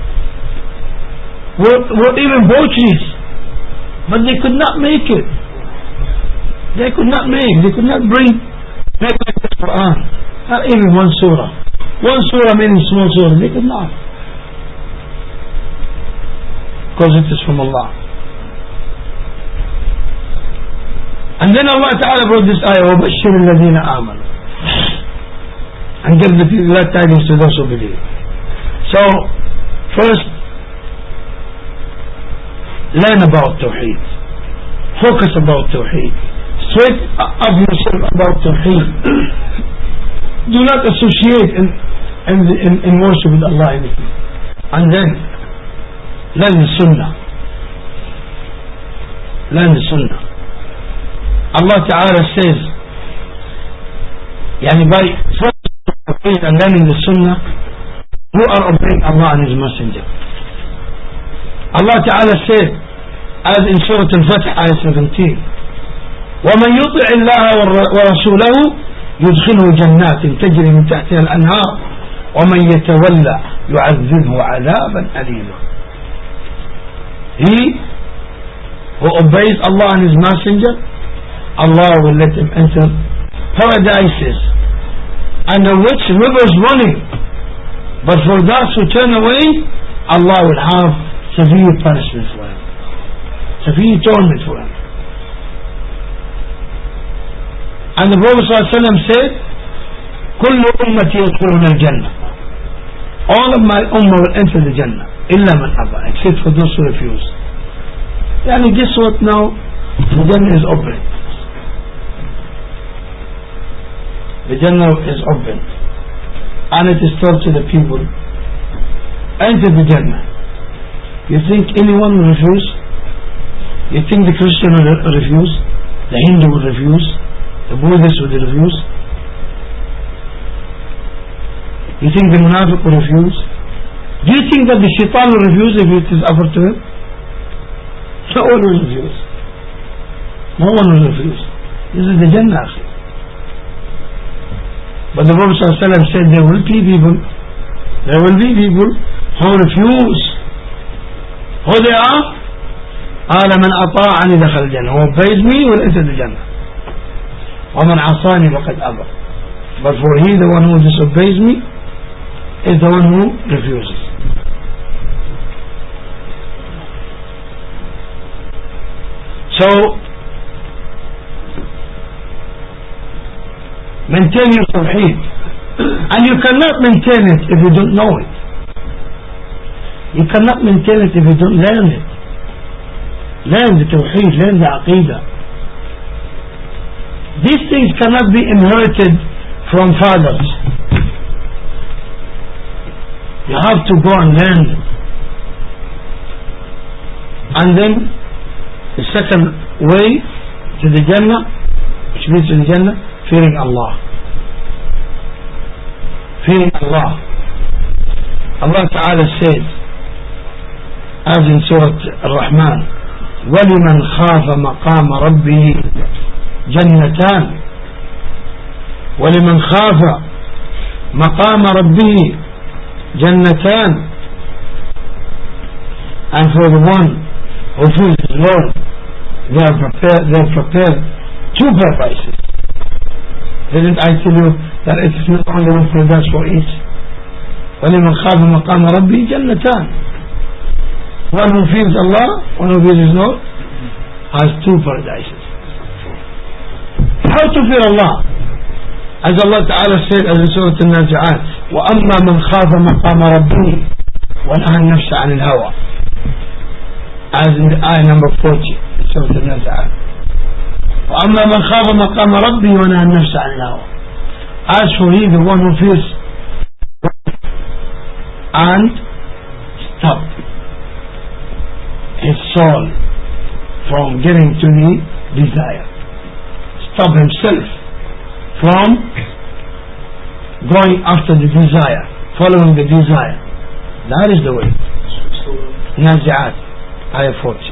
[SPEAKER 1] were, were even Bochis, but they could not make it. They could not make, they could not bring make like the Quran. Not even one surah. One surah meaning small surah. They could not. Because it is from Allah. And then Allah Ta'ala brought this ayah, وَبَشِّرِ الَّذِينَ آمَنُوا, and give the glad tidings to those who believe. So, first, learn about Tawheed. Focus about Tawheed. Straight up yourself about Tawheed. Do not associate in, in, in, in worship with Allah anything. And then, learn the Sunnah. Learn the Sunnah. Allah Ta'ala says, yani by Tawheed and learning the Sunnah, you are obeying Allah and His Messenger. Allah Ta'ala said, as in Surah Al-Fath, ayah seventeen, وَمَنْ يُطِعِ اللَّهَ وَرَسُولَهُ يُدْخِلْهُ جَنَّاتٍ تَجْرِي مِنْ تَحْتِهَا الْأَنْهَارُ وَمَنْ يَتَوَلَّى يُعَذِّبْهُ عَذَابًا أَلِيمًا. He who obeys Allah and His Messenger, Allah will let him enter paradises under which rivers running. But for those who turn away, Allah will have severe punishment for him, severe torment for him. And the Prophet ﷺ said, كل أمتي يدخلون الجنة. All of my ummah will enter the Jannah, إلا من أبى, except for those who refuse. Yani guess what now? The Jannah is open. The Jannah is open. And it is told to the people, enter the Jannah. You think anyone will refuse? You think the Christian will refuse? The Hindu will refuse? The Buddhist will refuse? You think the Munafiq will refuse? Do you think that the Shaitan will refuse if it is offered to him? No one will refuse. No one will refuse. This is the Jannah. But the Prophet ﷺ said there will be people, there will be people who refuse. Who they are? قال من أطاعني دخل الجنة. Who obeys me will enter the Jannah. ومن عصاني فقد أبى. But for he, the one who disobeys me, is the one who refuses. So, maintain your tawheed. And you cannot maintain it if you don't know it. You cannot maintain it if you don't learn it. Learn the tawheed, learn the aqidah. These things cannot be inherited from fathers. You have to go and learn them. And then the second way to the Jannah, which means to the Jannah, fearing Allah. Fearing Allah. Allah Ta'ala said, as in Surah Al-Rahman, وَلِمَنْ خَافَ مَقَامَ رَبِّهِ جَنَّتَانِ وَلِمَنْ خَافَ مَقَامَ رَبِّهِ جَنَّتَانِ. And for the one who fears the Lord, they are prepared, they are prepared two paradises. Didn't I tell you that it is not only one paradise for each? وَلِمَنْ خَافَ مَقَامَ رَبِّهِ جَنَّتَانِ. One who fears Allah, one who fears His Lord, has two paradises. How to fear Allah? As Allah Ta'ala said as in Surah Al-Nazi'at, وَأَمَّا مَنْ خَافَ مَقَامَ رَبِّهِ وَنَهَى النَّفْسَ عَنِ الْهَوَى. As in the ayah number forty, Surah Al-Nazi'at. وَأَمَّا مَنْ خَافَ مَقَامَ رَبِّهِ وَنَهَى النَّفْسَ عَنِ الْهَوَى. As for he, the one who fears and stop his soul from getting to the desire, stop himself from going after the desire, following the desire. That is the way. Nazi'at, ayah forty.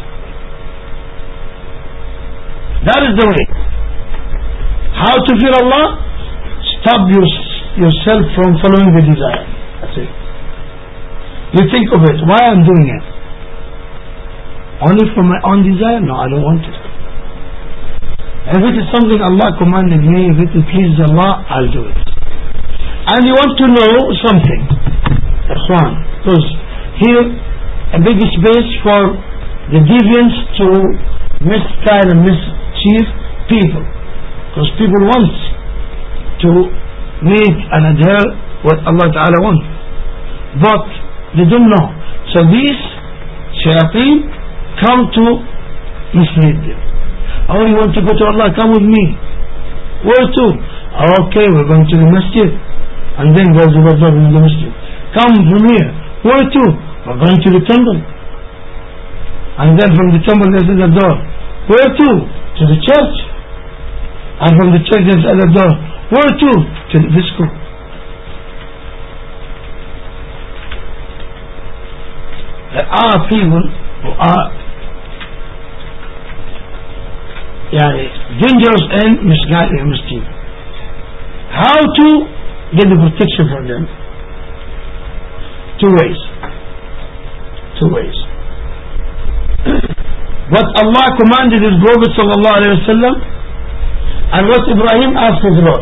[SPEAKER 1] That is the way. How to fear Allah? Stop your, yourself from following the desire. That's it. You think of it, why I'm doing it? Only for my own desire? No, I don't want it. If it is something Allah commanded me, if it pleases Allah, I'll do it. And you want to know something, Ikhwan, because here a big space for the deviants to misguide and mischief people, because people want to meet and adhere what Allah Ta'ala wants, but they don't know. So these shayateen come to mislead them. Oh, you want to go to Allah? Come with me. Where to? Okay, we're going to the masjid. And then goes to the in the masjid. Come from here. Where to? We're going to the temple. And then from the temple there's another door. Where to? To the church. And from the church there's another door. Where to? To the disco. There are people who are yani, dangerous and misguided and mischievous. How to get the protection from them? Two ways. Two ways. What Allah commanded His Prophet sallallahu alaihi wasallam, and what Ibrahim asked his Lord.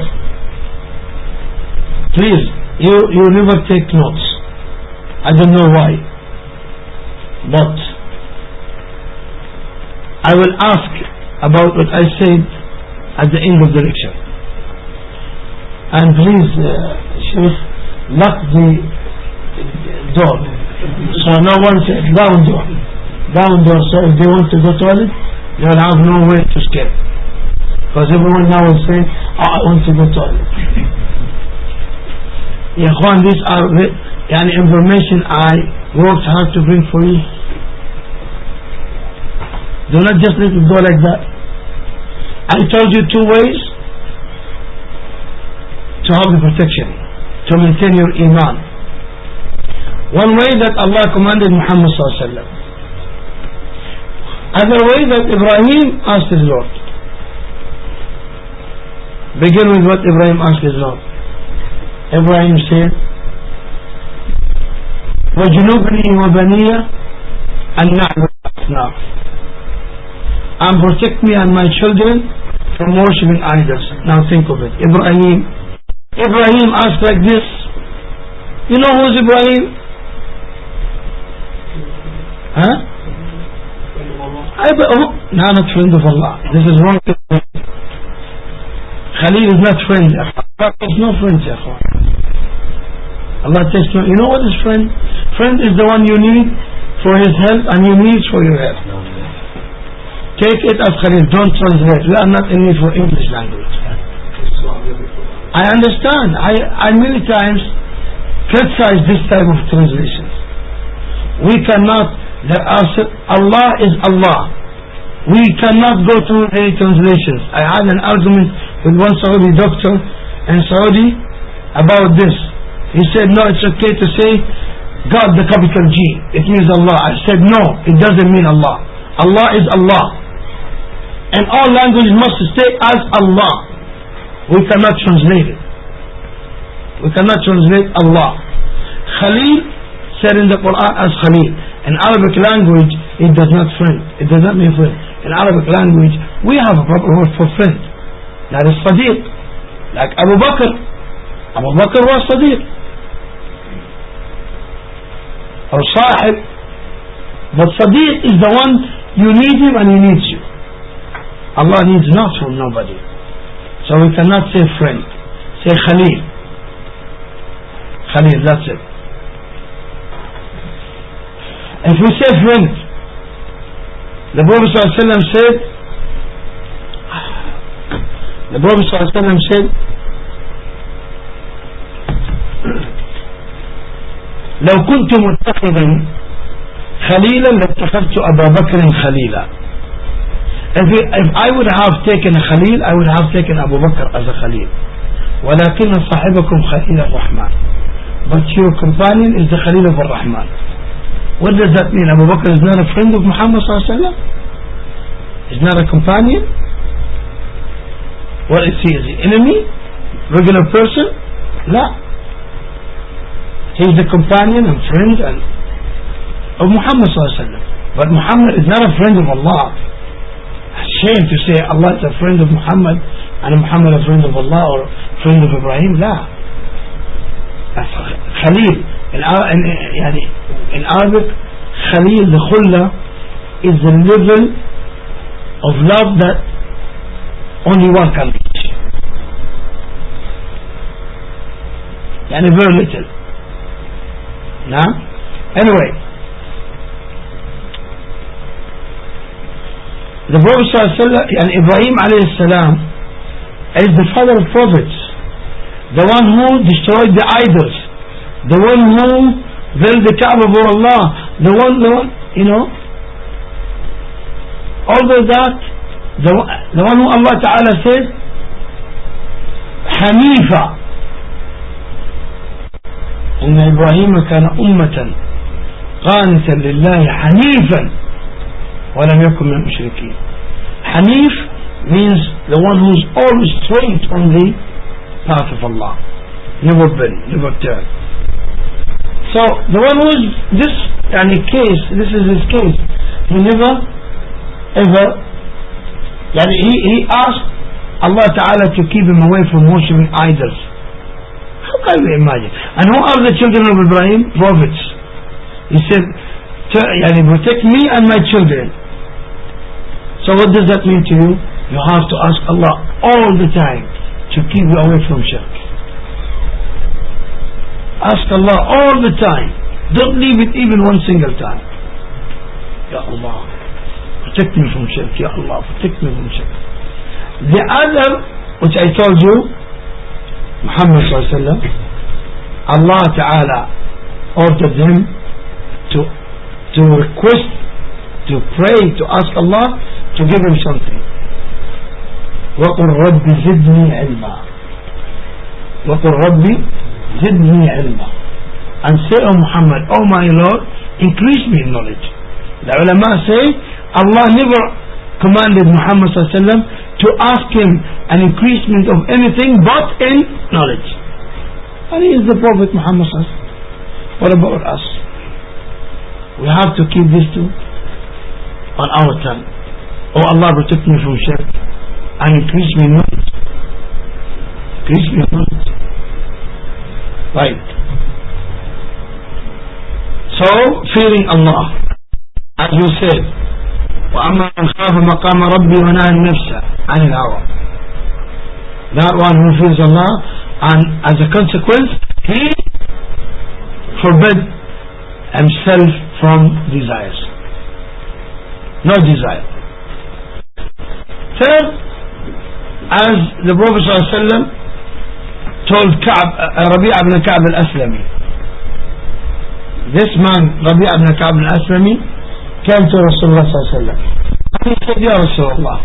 [SPEAKER 1] Please, you you never take notes. I don't know why, but I will ask about what I said at the end of the lecture. And please, uh, Sheikh, lock the door, so no one says down door, down door. So if they want to go to toilet, they will have no way to escape, because everyone now will say, oh, I want to go to toilet. Ya Ikhwan, these are the yani, information I worked hard to bring for you. Do not just let it go like that. I told you two ways to have the protection, to maintain your iman. One way that Allah commanded Muhammad sallallahu alaihi wasallam. Other way that Ibrahim asked his Lord. Begin with what Ibrahim asked his Lord. Ibrahim said, وَجُنُوبْنِي وَبَنِيَ أَنْ نَعْبُدَ الْأَصْنَامَ, and protect me and my children from worshipping idols. Now think of it. Ibrahim Ibrahim asked like this. You know who's Ibrahim? Huh? I, oh, no, not friend of Allah. This is wrong. Khalil is not friend. Allah is no friend. Allah takes no. You know what is friend? Friend is the one you need for his help and you need for your help. Take it as Khalil. Don't translate. We are not in need for English language. I understand. I, I many times criticize this type of translations. We cannot. There are Allah is Allah. We cannot go through the translations. I had an argument with one Saudi doctor in Saudi about this. He said, no, it's okay to say God the capital G. It means Allah. I said, no, it doesn't mean Allah. Allah is Allah. And all languages must stay as Allah. We cannot translate it. We cannot translate Allah. Khalil said in the Quran as Khalil. In Arabic language, it does not friend. It does not mean friend. In Arabic language, we have a proper word for friend. That is Sadiq. Like Abu Bakr. Abu Bakr was Sadiq. Or Sahib. But Sadiq is the one you need him and he needs you. Allah needs not from nobody. So we cannot say friend. Say Khalil. Khalil, that's it. If we say friend, the Prophet ﷺ said, the Prophet ﷺ said, لو كنت متخذا خليلا لاتخذت أبا بكر خليلا. If, if I would have taken a Khalil, I would have taken Abu Bakr as a Khalil. ولكن صاحبكم خليل الرحمن. But your companion is the Khalil of Ar-Rahman. What does that mean? Abu Bakr is not a friend of Muhammad sallallahu alaihi wasallam? Is not a companion? What is he? Is he enemy? Regular person? No. He is the companion and friend and of Muhammad sallallahu alaihi wasallam. But Muhammad is not a friend of Allah. Shame to say Allah is a friend of Muhammad and Muhammad a friend of Allah or friend of Ibrahim. لا. Khalil. In, in, in Arabic, Khalil, the Khulla, is the level of love that only one can reach. Yani very little. Now, anyway, the Prophet ﷺ, and Ibrahim alayhi salam, is the father of prophets, the one who destroyed the idols, the one who built the Kaaba for Allah, the one, the one, you know, although that, the, the one who Allah Ta'ala says, Hanifa, إن إبراهيم كان أمة قانتا لله حنيفا ولم يكن من المشركين. Hanif means the one who is always straight on the path of Allah, never bend, never turn. So the one who is this yani case, this is his case. He never ever yani he, he asked Allah Ta'ala to keep him away from worshiping idols. How can we imagine? And who are the children of Ibrahim? Prophets. He said, yani protect me and my children. So what does that mean to you? You have to ask Allah all the time to keep you away from shirk. Ask Allah all the time. Don't leave it even one single time. Ya Allah, protect me from shirk. Ya Allah, protect me from shirk. The other, which I told you, Muhammad sallallahu alaihi wasallam, Allah Ta'ala ordered him to to request, to pray, to ask Allah to give him something. وَقُلْ رَبِّ زِدْنِي عِلْمًا وَقُلْ رَبِّ زِدْنِي عِلْمًا. And say, O Muhammad, O my Lord, increase me in knowledge. The ulama say, Allah never commanded Muhammad sallallahu alaihi wasallam to ask him an increasement of anything but in knowledge. And he is the Prophet Muhammad sallallahu alaihi wasallam. What about us? We have to keep this too on our tongue. Oh Allah, protect me from shirk and increase me in knowledge. Increase me in knowledge. Right. So, fearing Allah, as you said, وَأَمَّا مَنْ خَافَ مَقَامَ رَبِّي وَنَهَى النَّفْسَ عَنِ الْهَوَى. That one who fears Allah, and as a consequence, he forbid himself from desires. No desire. Third, as the Prophet ﷺ told Ka'b, uh, Rabi' ibn Ka'b al-Aslami, this man, Rabi' ibn Ka'b al-Aslami, came to Rasulullah sallallahu alaihi wasallam. And he said, Ya Rasulullah,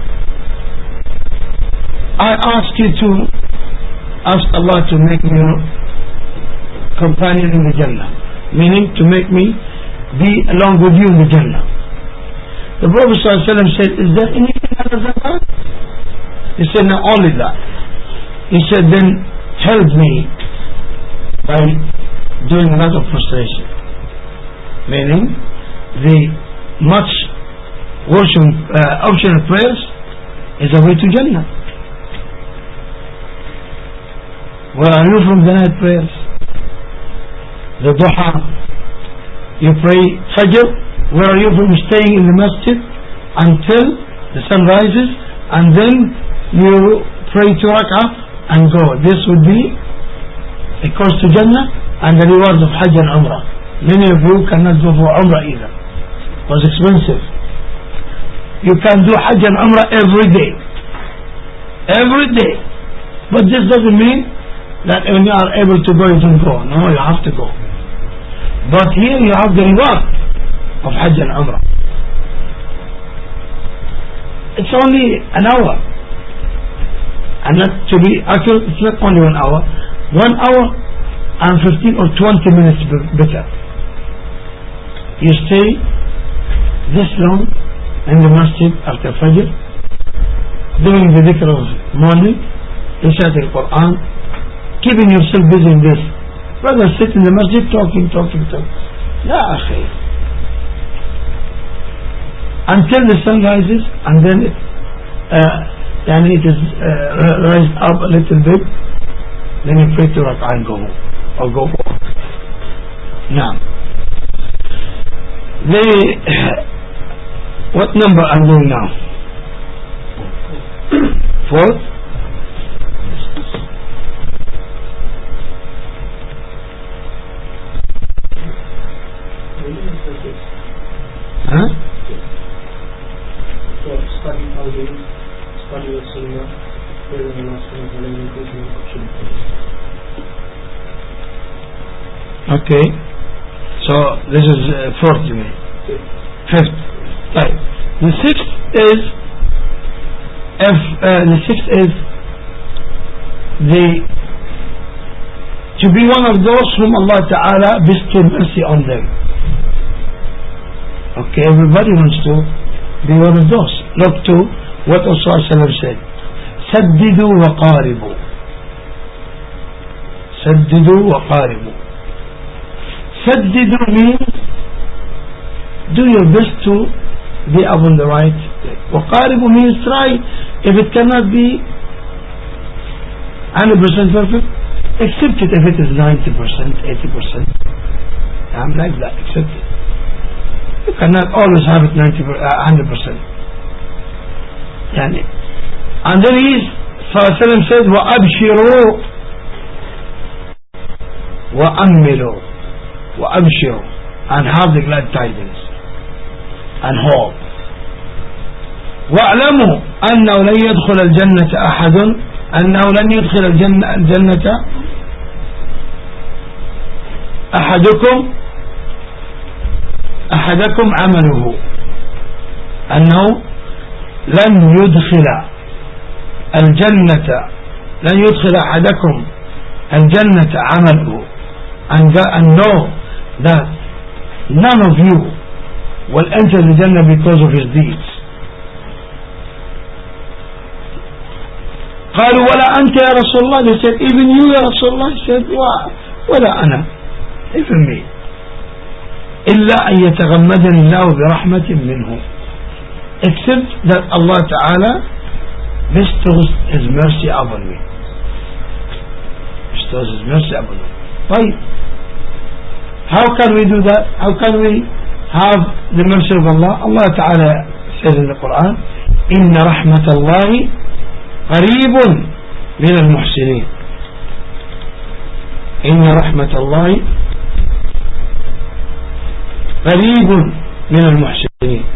[SPEAKER 1] I ask you to ask Allah to make me your companion in the Jannah, meaning to make me be along with you in the Jannah. The Prophet sallallahu alaihi wasallam said, is there anything other than that? He said, not only that. He said, then help me by doing a lot of prostration, meaning the much worship uh, optional prayers is a way to Jannah. Where are you from the night prayers? The duha, you pray Fajr. Where are you from staying in the masjid until the sun rises, and then you pray two rak'ah and go? This would be a course to Jannah and the rewards of Hajj and Umrah. Many of you cannot go for Umrah either. It was expensive. You can do Hajj and Umrah every day. Every day. But this doesn't mean that when you are able to go, you don't go. No, you have to go. But here you have the reward of Hajj and Umrah. It's only an hour. And not to be accurate, it's not only one hour. One hour and fifteen or twenty minutes better. You stay this long in the masjid after Fajr, doing the dhikr of morning, reciting Quran, keeping yourself busy in this. Rather sit in the masjid talking, talking, talking. Ya akhi. Until the sun rises, and then it, uh, and it is uh, raised up a little bit, then you pray to rak'ah and go home, or go forward. Now, the, what number I'm doing now? Fourth? Huh? Study Tawheed, study of Sunnah, prayer in Allah subhanahu wa ta'ala, increasing option. Okay, so this is uh, fourth to me. Fifth. Right. The sixth is if uh, the sixth is the to be one of those whom Allah Ta'ala bestowed mercy on them. Okay, everybody wants to be one of those. Look to what Rasulullah said. Saddidu wa qaribu. Saddidu wa qaribu. Saddidu means do your best to be upon the right way. Wa qaribu means try. If it cannot be one hundred percent perfect, accept it if it is ninety percent, eighty percent. I'm like that, accept it. You cannot always have it ninety, one hundred percent. Yani. And then he said, وَأَبْشِرُوا وَأَمِّلُوا وَأَبْشِرُوا, and have the glad tidings and hope. وَاعْلَمُوا أَنَّهُ لَنْ يَدْخُلَ الْجَنَّةَ أَحَدٌ أَنَّهُ لَنْ يَدْخُلَ الْجَنَّةَ أَحَدُكُمْ أحدكم عمله أنه لن يدخل الجنة لن يدخل أحدكم الجنة عمله, and, and know that none of you will enter the Jannah because of his deeds. قالوا ولا أنت يا رسول الله. They said, even you يا رسول الله. He said, ولا أنا, even me. إلا أن يتغمدني الله برحمة منه, except that Allah Ta'ala bestows His mercy upon me. Bestows His mercy upon me. Why? How can we do that? How can we have the mercy of Allah? Allah Ta'ala says in the Quran, إن رحمة الله قريب من المحسنين. إن رحمة الله قريب من المحسنين.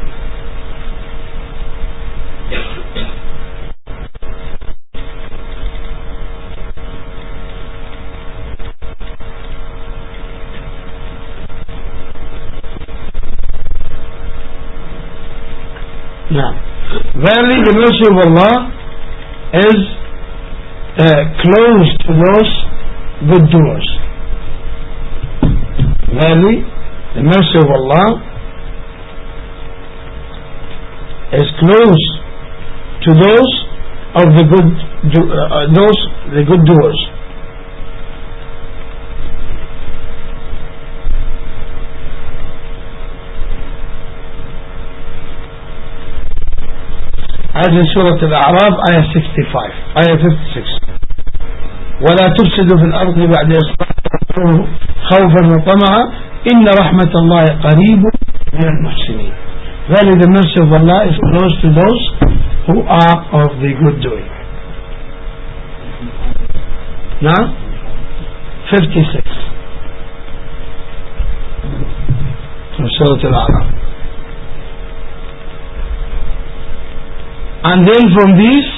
[SPEAKER 1] Now, verily the mercy of Allah is uh, close to those good doers. Verily the mercy of Allah is close to those of the good do, uh, those the good doers. As in Surah Al-A'raf, ayah sixty-five, ayah fifty-six. ولا تفسدوا في الأرض بعد إصلاحها خوفا وطمعا إن رحمة الله قريب من المحسنين. Verily the mercy of Allah is close to those who are of the good doing. Now, fifty-six from Surah Al-A'raf. And then from these,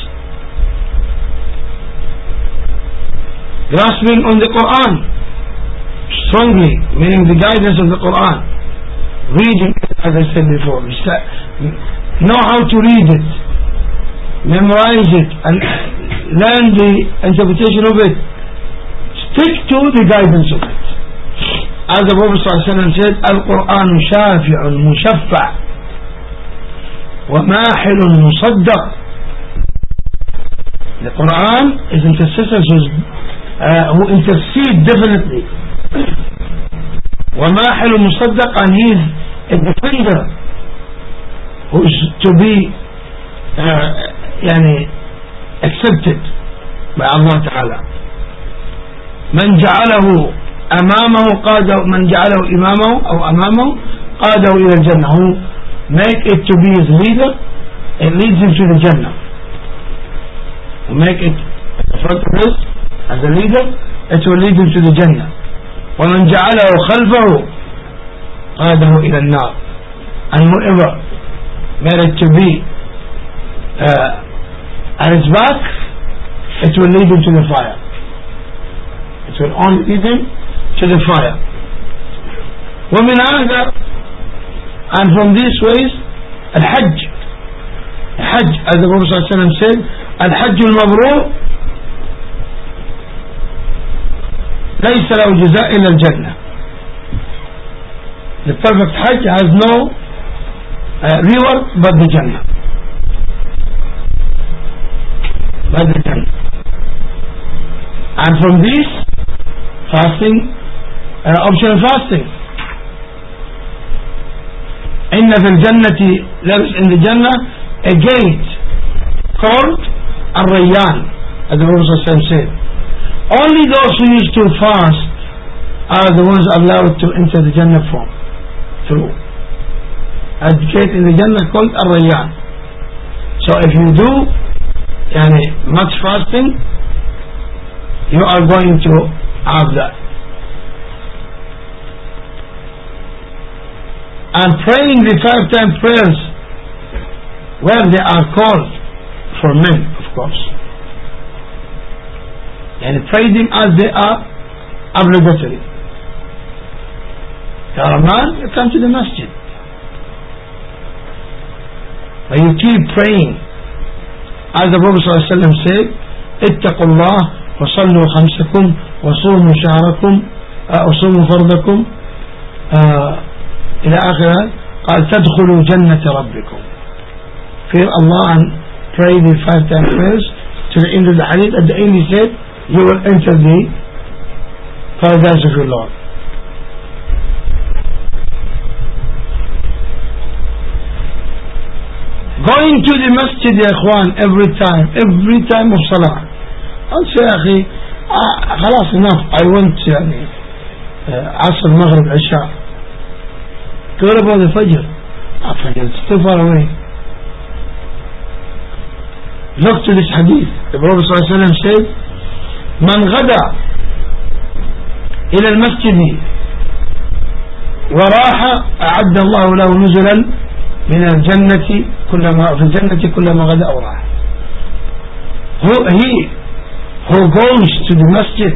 [SPEAKER 1] grasping on the Quran strongly, meaning the guidance of the Quran, reading it, as I said before, know how to read it, memorize it, and learn the interpretation of it, stick to the guidance of it, as the Prophet ﷺ said, Al-Quran shafi'un mushaffa' wa mahilun musaddaq. The Quran is intercessors who, uh, who intercede definitely. Wa mahilun musaddaq, and he is a defender who is to be uh, yani, accepted by Allah Ta'ala. من جعله أمامه قاده من جعله إمامه أو أمامه قاده إلى الجنة. Who make it to be his leader, it leads him to the Jannah. Who make it in front of us as a leader, it will lead him to the Jannah. ومن جعله خلفه قاده إلى النار. And whoever made it to be uh, at his back, it will lead him to the fire. It will only lead him to the fire. ومن هذا, and from these ways, الحج. الحج, as the Prophet ﷺ said, الحج المبرور ليس له جزاء إلا الجنة. The perfect Hajj has no uh, reward but the Jannah. But the Jannah. And from this, fasting, uh, optional fasting. إن في الجنة, there is in the Jannah a gate called Ar-Rayyan, as the Prophet said. Only those who used to fast are the ones allowed to enter the Jannah from through. A gate in the Jannah called Ar-Rayyan. So if you do yani, much fasting, you are going to have that. And praying the five time prayers where they are called for men, of course. And pray them as they are obligatory. You are a man, you come to the masjid. But you keep praying. As the Prophet ﷺ said, اتقوا الله وصلوا خمسكم وصوموا شهركم وصوموا فرضكم إلى آخره. قال تدخلوا جنة ربكم. Fear Allah and pray the five time prayers to the end of the hadith. At the end he said, you will enter the paradise of your Lord. Going to the masjid يا إخوان every time, every time of salah. قلت يا أخي خلاص enough, I went يعني عصر مغرب عشاء. What about the Fajr? Ah, Fajr, it's too far away. Look to this hadith. The Prophet ﷺ said, من غدا إلى المسجد وراح أعد الله له نزلا من الجنة كلما في الجنة كلما غدا أو راح. Who he who goes to the masjid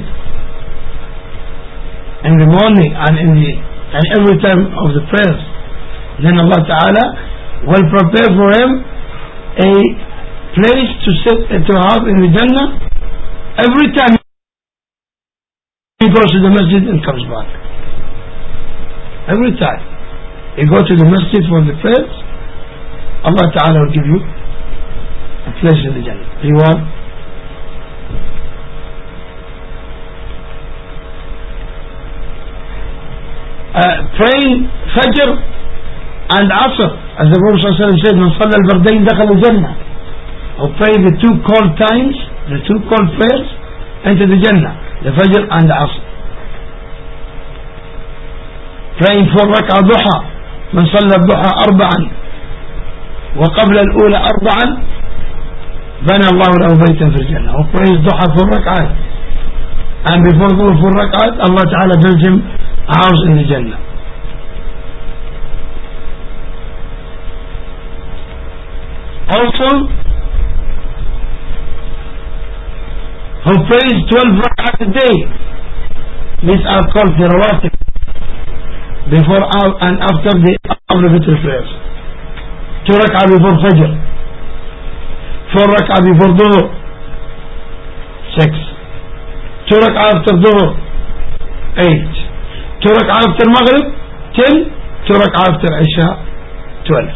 [SPEAKER 1] in the morning and in the and every time of the prayers, then Allah Ta'ala will prepare for him a place to sit to have in the Jannah every time he goes to the masjid and comes back. Every time you go to the masjid for the prayers, Allah Ta'ala will give you a place in the Jannah. Reward. Uh, praying Fajr and Asr, as the Prophet ﷺ said, من صلى البردين دخل الجنة. Or pray the two cold times, the two cold prayers, enter the Jannah, the Fajr and the Asr. Praying for ركعة ضحى, من صلى الضحى أربعا وقبل الأولى أربعا بنى الله له بيتا في الجنة. Or prays ضحى for ركعات, and before the four ركعات, Allah Ta'ala builds him a house in the Jannah. Also, who prays twelve rak'at a day, these are called the rawatib, before and after the obligatory prayers. Two rak'ah before Fajr, four rak'ah before Dhuhr, six. Two rak'ah after Dhuhr, eight. two rak'ah after Maghrib till two rak'ah after Isha, twelve.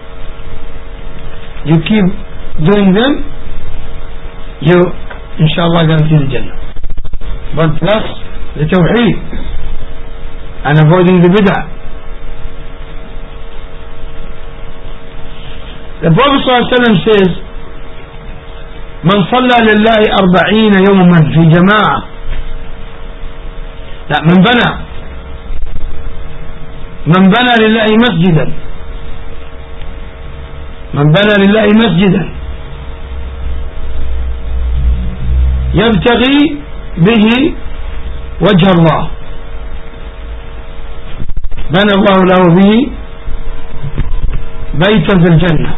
[SPEAKER 1] You keep doing them, you inshallah guarantee the Jannah. But plus the Tawheed and avoiding the Bid'ah. The Prophet ﷺ says, من صلى لله أربعين يوما في جماعة. لا, من بنى من بنى لله مسجدا من بنى لله مسجدا يبتغي به وجه الله بنى الله له به بيتا في الجنة.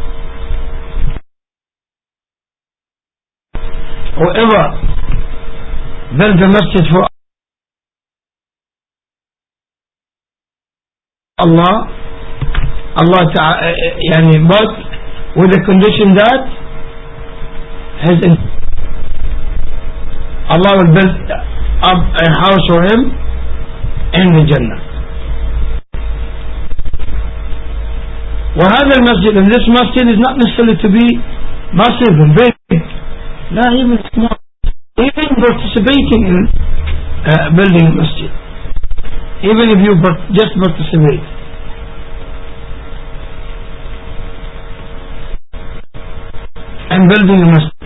[SPEAKER 1] Whoever built a masjid for Allah, Allah Ta'ala, yani, but with the condition that his Allah will build up a house for him in the Jannah. وهذا المسجد, and this masjid is not necessarily to be massive and big. No, even small. Even participating in uh, building a masjid. Even if you just participate. And building a masjid.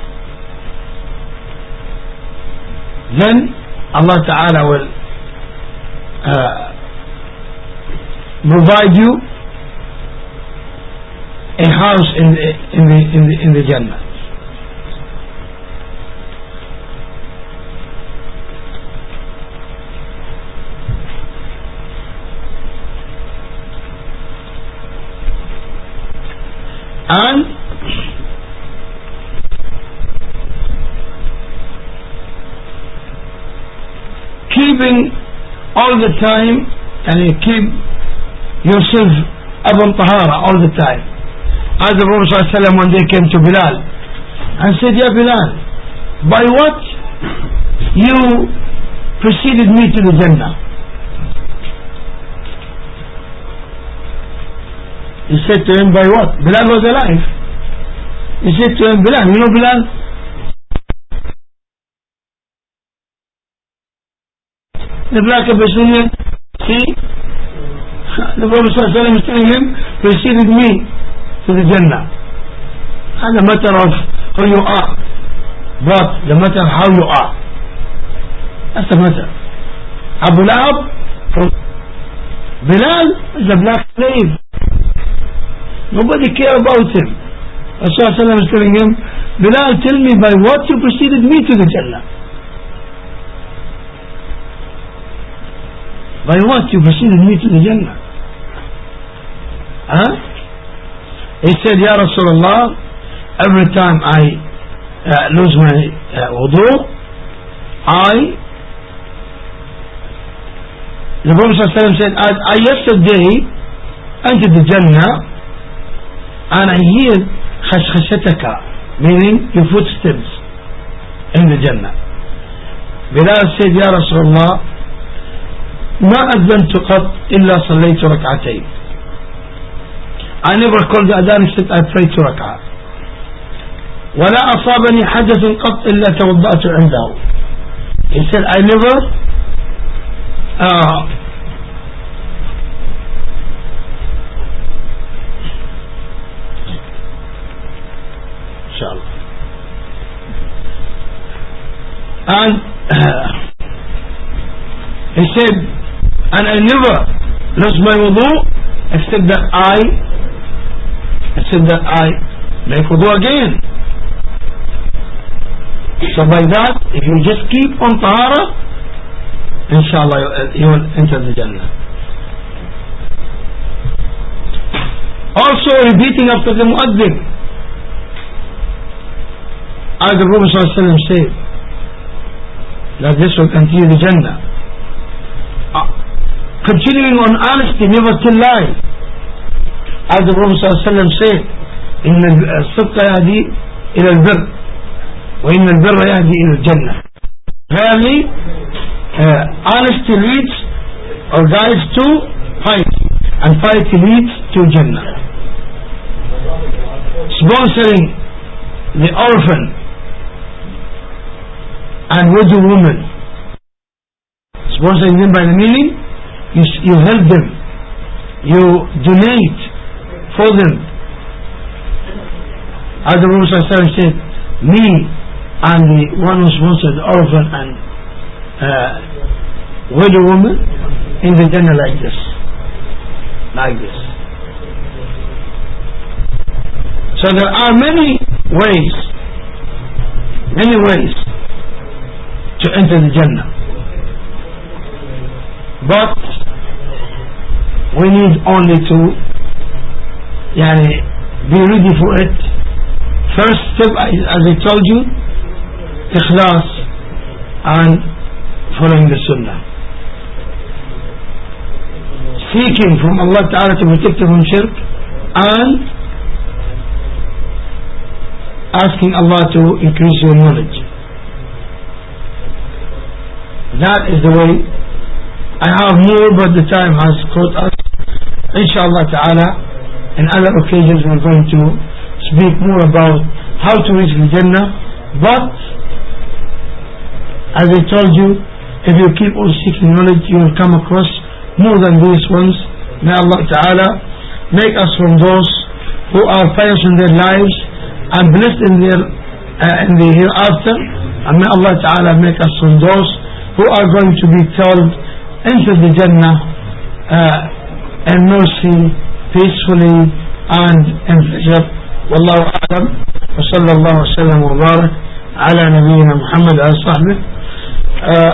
[SPEAKER 1] Then Allah Ta'ala will uh, provide you a house in the, in the, in the, in the Jannah. And keeping all the time, and you keep yourself upon tahara all the time. As the Prophet ﷺ one day came to Bilal and said, Ya Bilal, by what you preceded me to the Jannah? He said to him, by what? Bilal was alive. He said to him, Bilal, you know Bilal? The black Abyssinian, see? The Prophet ﷺ is telling him, preceded me to the Jannah. And the matter of who you are, but the matter of how you are. That's the matter. Abu Lahab, Bilal is a black slave. Nobody cared about him. Rasulullah is telling him, Bilal, tell me by what you preceded me to the Jannah. By what you preceded me to the Jannah? Huh? He said, Ya Rasulullah, every time I uh, lose my uh, wudu, I, the Prophet ﷺ said, I, I yesterday entered the Jannah, and I hear khashkhashataka, meaning your footsteps in the Jannah. Bilal said, Ya Rasulullah, ما أذنت قط إلا صليت ركعتين. I never called the adhan except I prayed two rak'ah. ولا أصابني حدث قط إلا توضأت عنده. He said, I never uh, inshallah. And uh, he said, and I never lost my wudu except that I except that I make wudu again. So by that, if you just keep on tahara, inshallah you will enter the Jannah. Also repeating after the muaddin, as the Prophet ﷺ said, that this will enter the Jannah. Uh, continuing on honesty, never tell lie, as the Prophet ﷺ said, إن الصدق يهدي إلى البر وإن البر يهدي إلى الجنة. Verily, uh, honesty leads or guides to piety, and piety leads to Jannah. Sponsoring the orphan and widow woman, sponsoring them by the meaning you, you help them, you donate for them. As the Prophet said, me and the one who sponsored the orphan and uh, widow woman in the Jannah like this, like this. So there are many ways, many ways to enter the Jannah, but we need only to yani, be ready for it. First step, as I told you, ikhlas and following the Sunnah, seeking from Allah Ta'ala to protect you from shirk, and asking Allah to increase your knowledge. That is the way. I have more, but the time has caught us. Inshallah Ta'ala, in other occasions we are going to speak more about how to reach the Jannah. But as I told you, if you keep on seeking knowledge, you will come across more than these ones. May Allah Ta'ala make us from those who are pious in their lives and blessed in their uh, in the hereafter, and may Allah Ta'ala make us from those who are going to be told into the Jannah uh, in mercy, peacefully and in pleasure. Wallahu a'lam, wa sallallahu wa sallam wa barak ala nabiyyina Muhammad wa sahbihi.